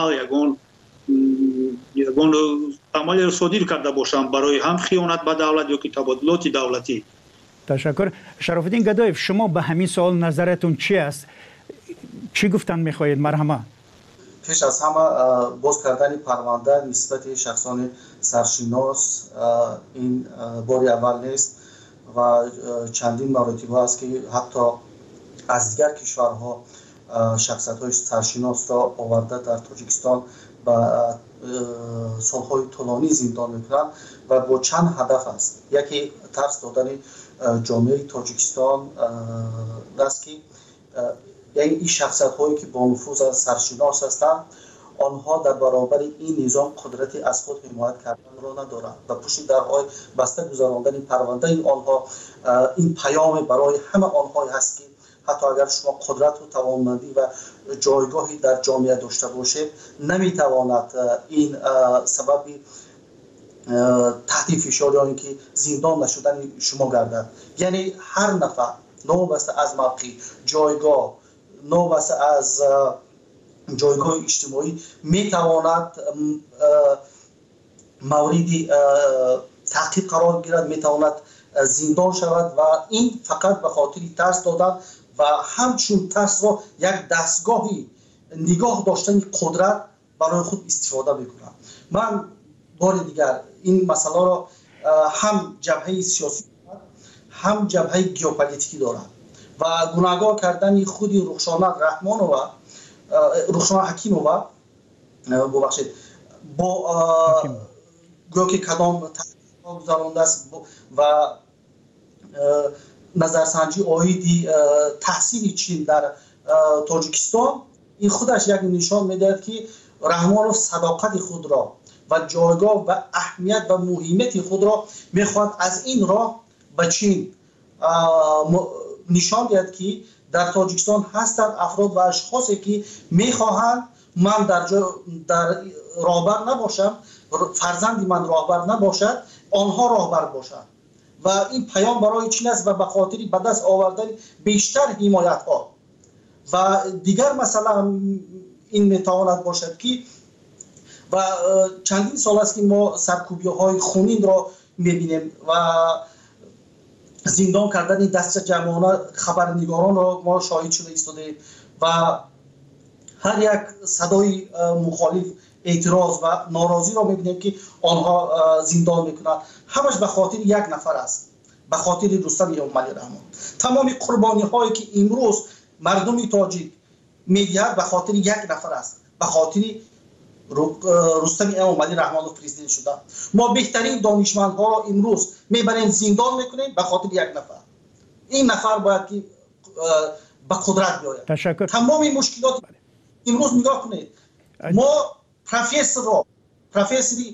عمل را صادر کرده باشند برای هم خیانت به دولت یا که تبادلات دولتی. تشکر. شرافالدین گدایف، شما به همین سوال نظرتون چی است؟ چی گفتن میخواهید؟ مرحمت. پیش از همه باز کردن پرونده نسبت شخصان سرشناس این باری اول نیست و چندین مراتب است که حتی از دیگر کشورها شخصیت‌های سرشناس را آورده در تاجیکستان و سالهای طولانی زندان میکنند و با چند هدف است. یکی ترس دادن جامعه تاجیکستان است که یعنی این شخصیت هایی که با نفوذ از سرشناس هستند آنها در برابر این نظام قدرتی از خود حمایت کردن را ندارند و پشت درهای بسته گذراندن پرونده آنها این پیام برای همه آنها هست که حتی اگر شما قدرت و توانمندی و جایگاهی در جامعه داشته باشید نمیتواند این سبب تحت فشار یا اینکه زندان نشدن شما گردد. یعنی هر نفر نوبسته از موقع جایگاه نوبسته از جایگاه اجتماعی میتواند مورد تعقیب قرار گیرد، میتواند زندان شود و این فقط به خاطر ترس دادن و همچون ترس را یک دستگاهی نگاه داشتن قدرت برای خود استفاده میکنند. من بار دیگر این مسئله را هم جبهه سیاسی هم جبهه گیوپولیتیکی دارد و گناهگار کردن خود رخشانه رحمانوف رخشانه حکیموف ببخشید با گویا که کدام تحقیق گذرانده است و نظرسنجی آیدی تحصیل چین در تاجیکستان این خودش یک نشان میدهد که رحمانوف صداقت خود را و جایگاه و اهمیت و مهمیت خود را میخواد از این راه به چین نشان دهد که در تاجیکستان هستند افراد و اشخاصی که میخواهند من در راهبر نباشم، فرزندی من راهبر نباشد، آنها راهبر باشند و این پیام برای چین است و به خاطر به دست آوردن بیشتر حمایت ها و دیگر مسئله این میتواند باشد که و چندین سال است که ما سرکوبی های خونین را میبینیم و زندان کردن دست جمعانه خبرنگاران را ما شاهد شده ایستادیم و هر یک صدای مخالف اعتراض و ناراضی را میبینیم که آنها زندان میکنند. همش به خاطر یک نفر است، به خاطر رستم اموملی رحمان. تمام قربانی هایی که امروز مردم تاجیک میدهد به خاطر یک نفر است، به خاطر رستم اموملی رحمانوف پرزیدنت شده. ما بهترین دانشمندها را امروز میبریم زندان میکنیم به خاطر یک نفر. این نفر باید که به قدرت بیاید. تشکر. تمام مشکلات امروز نگاه کنید. ما پروفسوری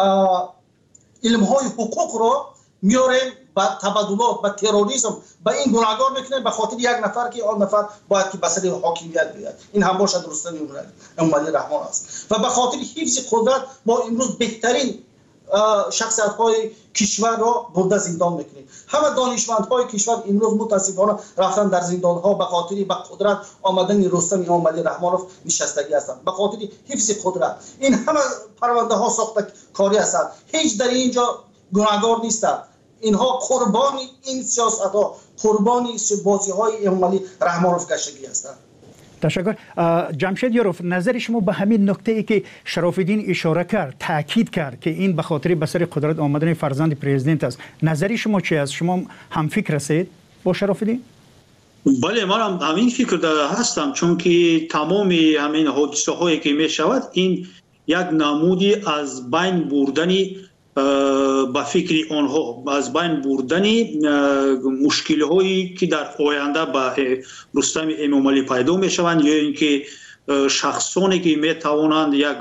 علم های حقوق را میاریم با تبادلات با تروریسم با این گناهگار میکنیم به خاطر یک نفر که آن نفر باید که بسر حاکمیت بیاید. این هم باشد رستم اموملی رحمان است و به خاطر حفظ قدرت ما امروز بهترین شخصیت های کشور را برده زندان میکنیم. همه دانشمند های کشور امروز متاسفانه رفتن در زندان ها به خاطر به قدرت آمدن رستم اموملی رحمانوف نشستگی هستند، به خاطر حفظ قدرت. این همه پرونده ها ساخته کاری هستند، هیچ در اینجا گناهگار نیستند. اینها قربانی این سیاست ها، قربانی بازی های اموملی رحمانوف گشتگی هستند. تشکر. جمشید یاروف، نظر شما به همین نکته ای که شراف‌الدین اشاره کرد، تاکید کرد که این به خاطر به سر قدرت آمدن فرزند پرزیدنت است، نظری شما چی است؟ شما هم فکر هستید با شراف‌الدین؟ بله، من هم همین فکر هستم، چون که تمام همین حادثه هایی که می شود این یک نمودی از بین بردنی با فکر آنها، از بین بردنی مشکل هایی که در آینده با رستم اموملی پیدا می شوند یا اینکه شخصانی که می توانند یک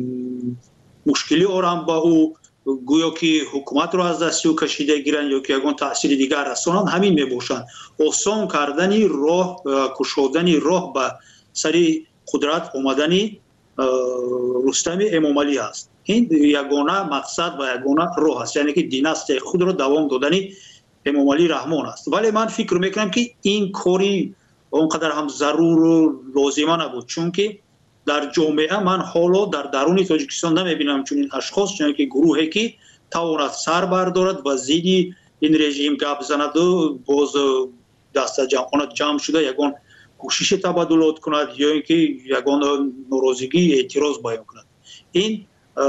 مشکلی آرام با او گویا که حکومت را از دست او کشیده گیرند یا که یگان تاثیر دیگر رسانند، همین می باشند. آسان کردنی راه، کشودنی راه به سری قدرت آمدنی رستم اموملی است. این یگانه مقصد و یگانه راه است، یعنی که دیناستی خود را دوام دادنی اموملی رحمان است. ولی من فکر میکنم که این کاری اونقدر هم ضرور و لازمه نبود، چون که در جامعه من حالا در درون تاجیکستان نمیبینم چون این اشخاص، چون که گروهی که تواند سر بردارد و زیدی این رژیم گپ زند و باز دست جمع شده یگان کوشش تبادلات کند یا اینکه یگان ناراضگی اعتراض بیان کند. این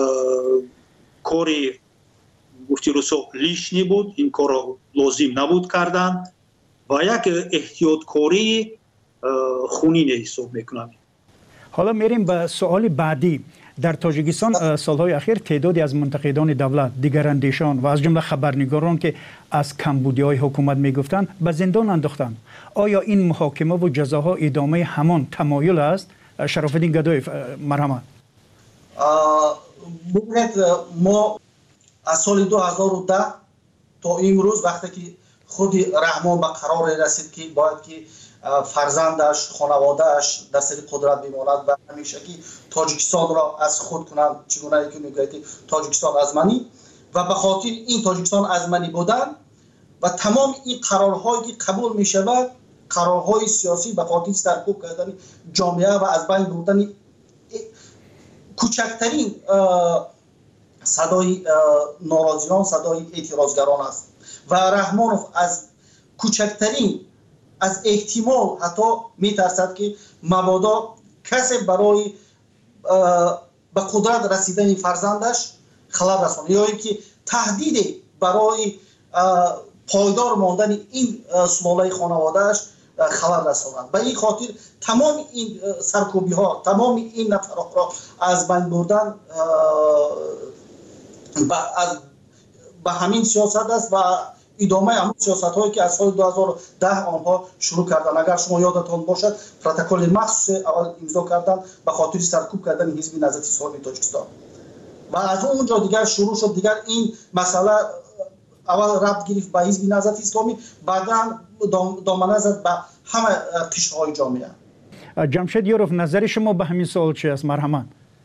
کاری گفتی روسو لیشنی بود، این کار را لازم نبود کردن و یک احتیاط کاری خونین حساب میکنم. حالا میریم به سوال بعدی. در تاجیکستان سالهای اخیر تعدادی از منتقدان دولت، دیگراندیشان و از جمله خبرنگاران که از کمبودی‌های حکومت میگفتند به زندان انداختند. آیا این محاکمه و جزاها ادامه همان تمایل است؟ شراف‌الدین گدایف، مرحمت. ببینید ما از سال 2010 تا امروز وقتی که خود رحمان به قرار رسید که باید که فرزندش خانوادهش در سر قدرت بماند و همیشه که تاجیکستان را از خود کنند، چگونه که میگوید تاجیکستان ازمنی و به خاطر این تاجیکستان ازمنی بودن و تمام این قرارهایی که قبول می شود، قرارهای سیاسی به خاطر سرکوب کردن جامعه و از بین بردن کوچکترین صدای ناراضیان، صدای اعتراضگران است و رحمانوف از کوچکترین از احتمال حتی میترسد که مبادا کسی برای به قدرت رسیدن فرزندش خلل رساند یا اینکه تهدید برای پایدار ماندن این سلاله خانوادهش خلل رساند. به این خاطر تمام این سرکوبی ها، تمام این نفرات را از بین بردن به همین سیاست است و ادامه همون سیاست هایی که از سال 2010 آنها شروع کردن. اگر شما یادتان باشد پروتکل مخصوص اول امضا کردن به خاطر سرکوب کردن حزب نهضت اسلامی تاجیکستان و از اونجا دیگر شروع شد. دیگر این مسئله اول ربط گرفت به حزب نهضت اسلامی، بعدا دامنه زد به همه قشرهای جامعه. جمشید یوروف، نظر شما به همین سوال چی است؟ مرحمت.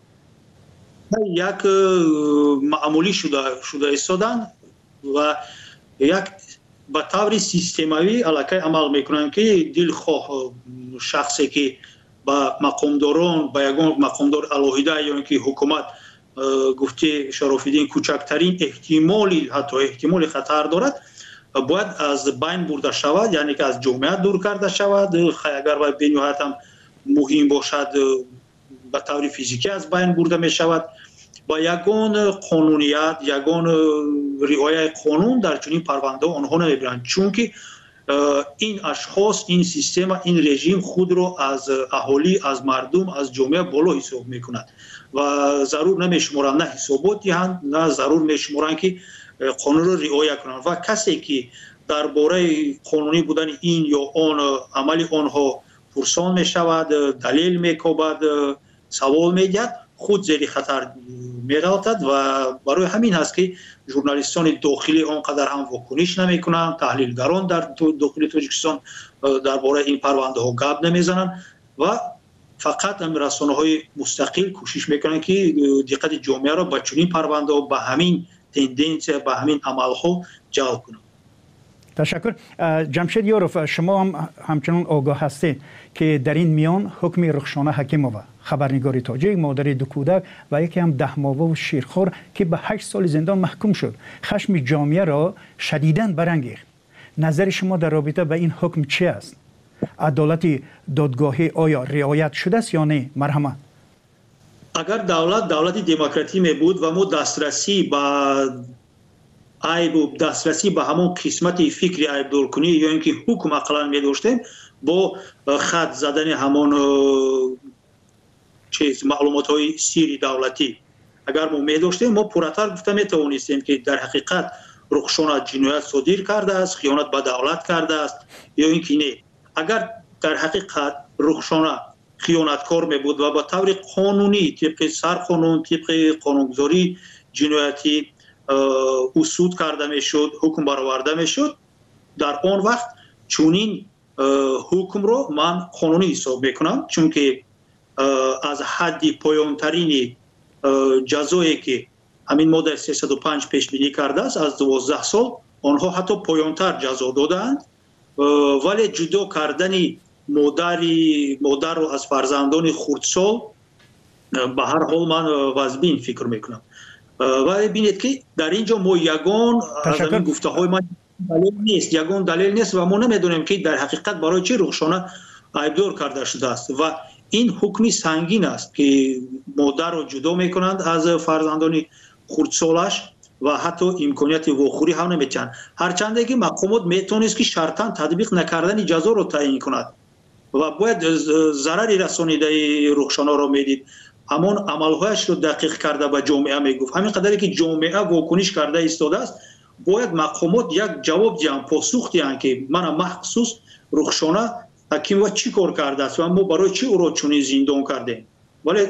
یک معمولی شده ایستادن و یک به طور سیستماوی علاقه عمل میکنن که دلخواه شخصی که با مقامداران با یگان مقامدار الهیده یا اینکه حکومت گفته شرافیدین کوچکترین احتمالی حتی احتمال خطر دارد باید از بین برده شود، یعنی که از جامعه دور کرده شود. اگر باید بنیهایت هم مهم باشد به طور فیزیکی از بین برده می شود. با یگان قانونیت، یگان رعایت قانون در چنین پرونده آنها نمیبرند، چون که این اشخاص، این سیستم، این رژیم خود را از اهالی، از مردم، از جامعه بالا حساب میکند و ضرور نمیشمارند نه حسابات دهند، نه ضرور میشمارند که قانون را رعایت کنند و کسی که درباره قانونی بودن این یا آن عمل آنها پرسان میشود، دلیل میکوبد، سوال میگرد، خود زیر خطر می‌افتد و برای همین هست که ژورنالیستان داخلی آنقدر هم واکنش نمی‌کنند، تحلیلگران در داخل تاجیکستان درباره این پرونده ها گپ نمیزنند و فقط هم رسانه‌های مستقل کوشش میکنند که دقت جامعه را به چنین پرونده ها، به همین تندنس، به همین عمل‌ها جلب کنند. تشکر. جمشید یوروف، شما هم همچنان آگاه هستید که در این میان حکم رخشانه حکیمووا، خبرنگار تاجیک، مادر دو کودک و یکی هم 10 ماهه و شیرخوار که به 8 سال زندان محکوم شد، خشم جامعه را شدیداً برانگیخت. نظر شما در رابطه با این حکم چی است؟ عدالت دادگاهی آیا رعایت شده است یا نه؟ مرحمت. اگر دولت دموکراتی می بود و ما دسترسی به عیب و دسترسی به همون قسمت فکری عیب دور کنی یا اینکه حکم اقلا می داشتیم با خط زدن همون معلومات های سیری دولتی اگر ما می داشتیم، ما پورتر گفته می توانستیم که در حقیقت رخشانه جنایت صادر کرده است، خیانت به دولت کرده است یا اینکه نه. اگر در حقیقت رخشانه خیانتکار می بود و با طور قانونی طبق سرقانون، طبق قانونگذاری جنایتی اصول کرده می شد، حکم برآورده می شد، در آن وقت چونین حکم رو من قانونی حساب میکنم، چون که از حد پایانترین جزایی که همین ماده 305 پیش بینی کرده است از 12 سال، آنها حتی پایانتر جزا دادند، ولی جدا کردن مادر رو از فرزندان خردسال به هر حال من واجبین فکر میکنم. و ببینید که در اینجا ما یگان از این گفته های من دلیل نیست و ما نمیدونیم که در حقیقت برای چه رخشانه عیبدار کرده شده است و این حکمی سنگین است که مادر رو جدا میکنند از فرزندان خردسالش و حتی امکانیت واخوری هم نمیتونند، هرچند که مقامات میتونست که شرطاً تطبیق نکردن جزا رو تعیین کند و باید ضرری رسانیده رخشانه رو میدید، همون عملهایش رو دقیق کرده به جامعه میگفت. همین قدری که جامعه واکنش کرده ایستاده است، باید مقامات یک جواب دیان، پاسخ دیان که من مخصوص رخشانه حکیم و چی کار کرده است و ما برای چی او را چنین زندان کردیم. ولی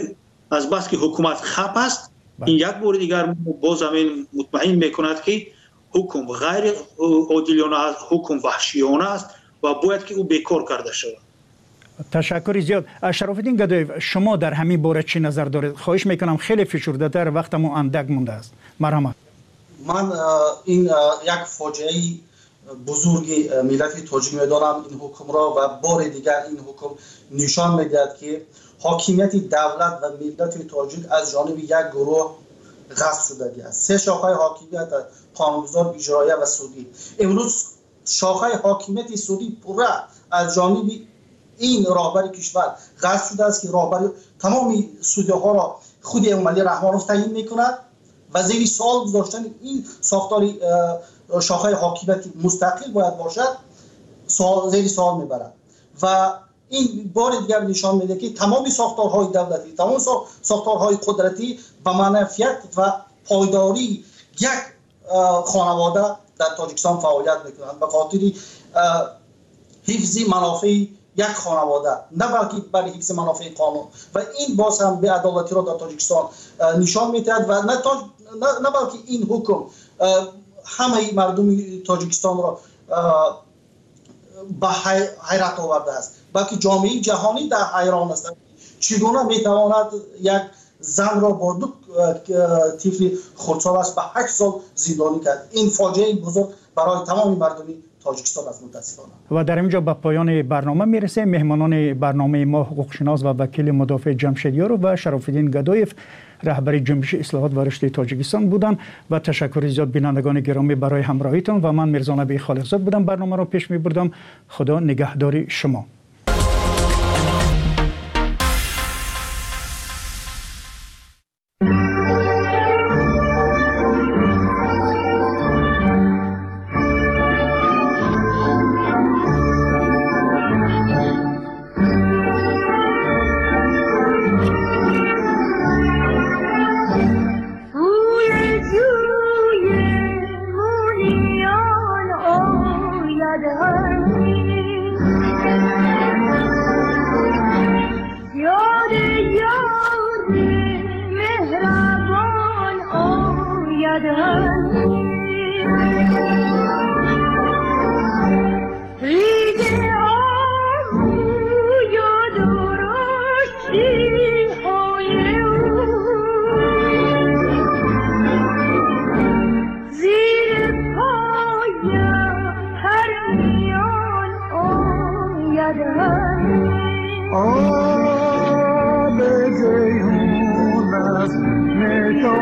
از بس که حکومت خپ است این یک بار دیگر باز همین مطمئن میکند که حکم غیر عادلانه است، حکم وحشیانه است و باید که او بیکار کرده شود. تشکر زیاد. شرف الدین گدایف، شما در همین باره چی نظر دارید؟ خواهش میکنم خیلی فشرده تر، وقتمون اندک مونده است. مرحمت. من این یک فاجعه بزرگی ملت تاجیک میدانم این حکم را و بار دیگر این حکم نشان میدهد که حاکمیت دولت و ملت تاجیک از جانب یک گروه غصب شده است. سه شاخه حاکمیت قانونگذار، اجرایی و سودی. امروز شاخه حاکمیت سودی پورا از جانب این راهبر کشور غصب شده است که راهبر تمام سودی ها را خود امامعلی رحمانوف تعیین میکند و زیر سوال گذاشتن این ساختار شاخه حاکمیت مستقل باید باشد زیر سوال میبرد و این بار دیگر نشان میده که تمام ساختارهای دولتی، تمام ساختارهای قدرتی و منافعت و پایداری یک خانواده در تاجیکستان فعالیت میکنند به خاطر حفظ منافع یک خانواده، نه بلکه برای حفظ منافع قانون و این باز هم به عدالتی را در تاجیکستان نشان میدهد و نه بلکه این حکم همه مردم تاجیکستان را به حیرت آورده است، بلکه جامعه جهانی در حیران است چگونه میتواند یک زن را با دو طفل خردسال است به 8 سال زندانی کرد. این فاجعه بزرگ برای تمام مردم تاجیکستان است متاسفانه. و در اینجا به پایان برنامه میرسه. مهمانان برنامه ما حقوقشناس و وکیل مدافع جمشیدیار و شرف الدین گدایف رهبر جنبش اصلاحات و رشد تاجیکستان بودند و تشکر زیاد بینندگان گرامی برای همراهیتان و من میرزا نبی خالقزاد بودم برنامه را پیش میبردم. خدا نگهدار شما. آب جیهون است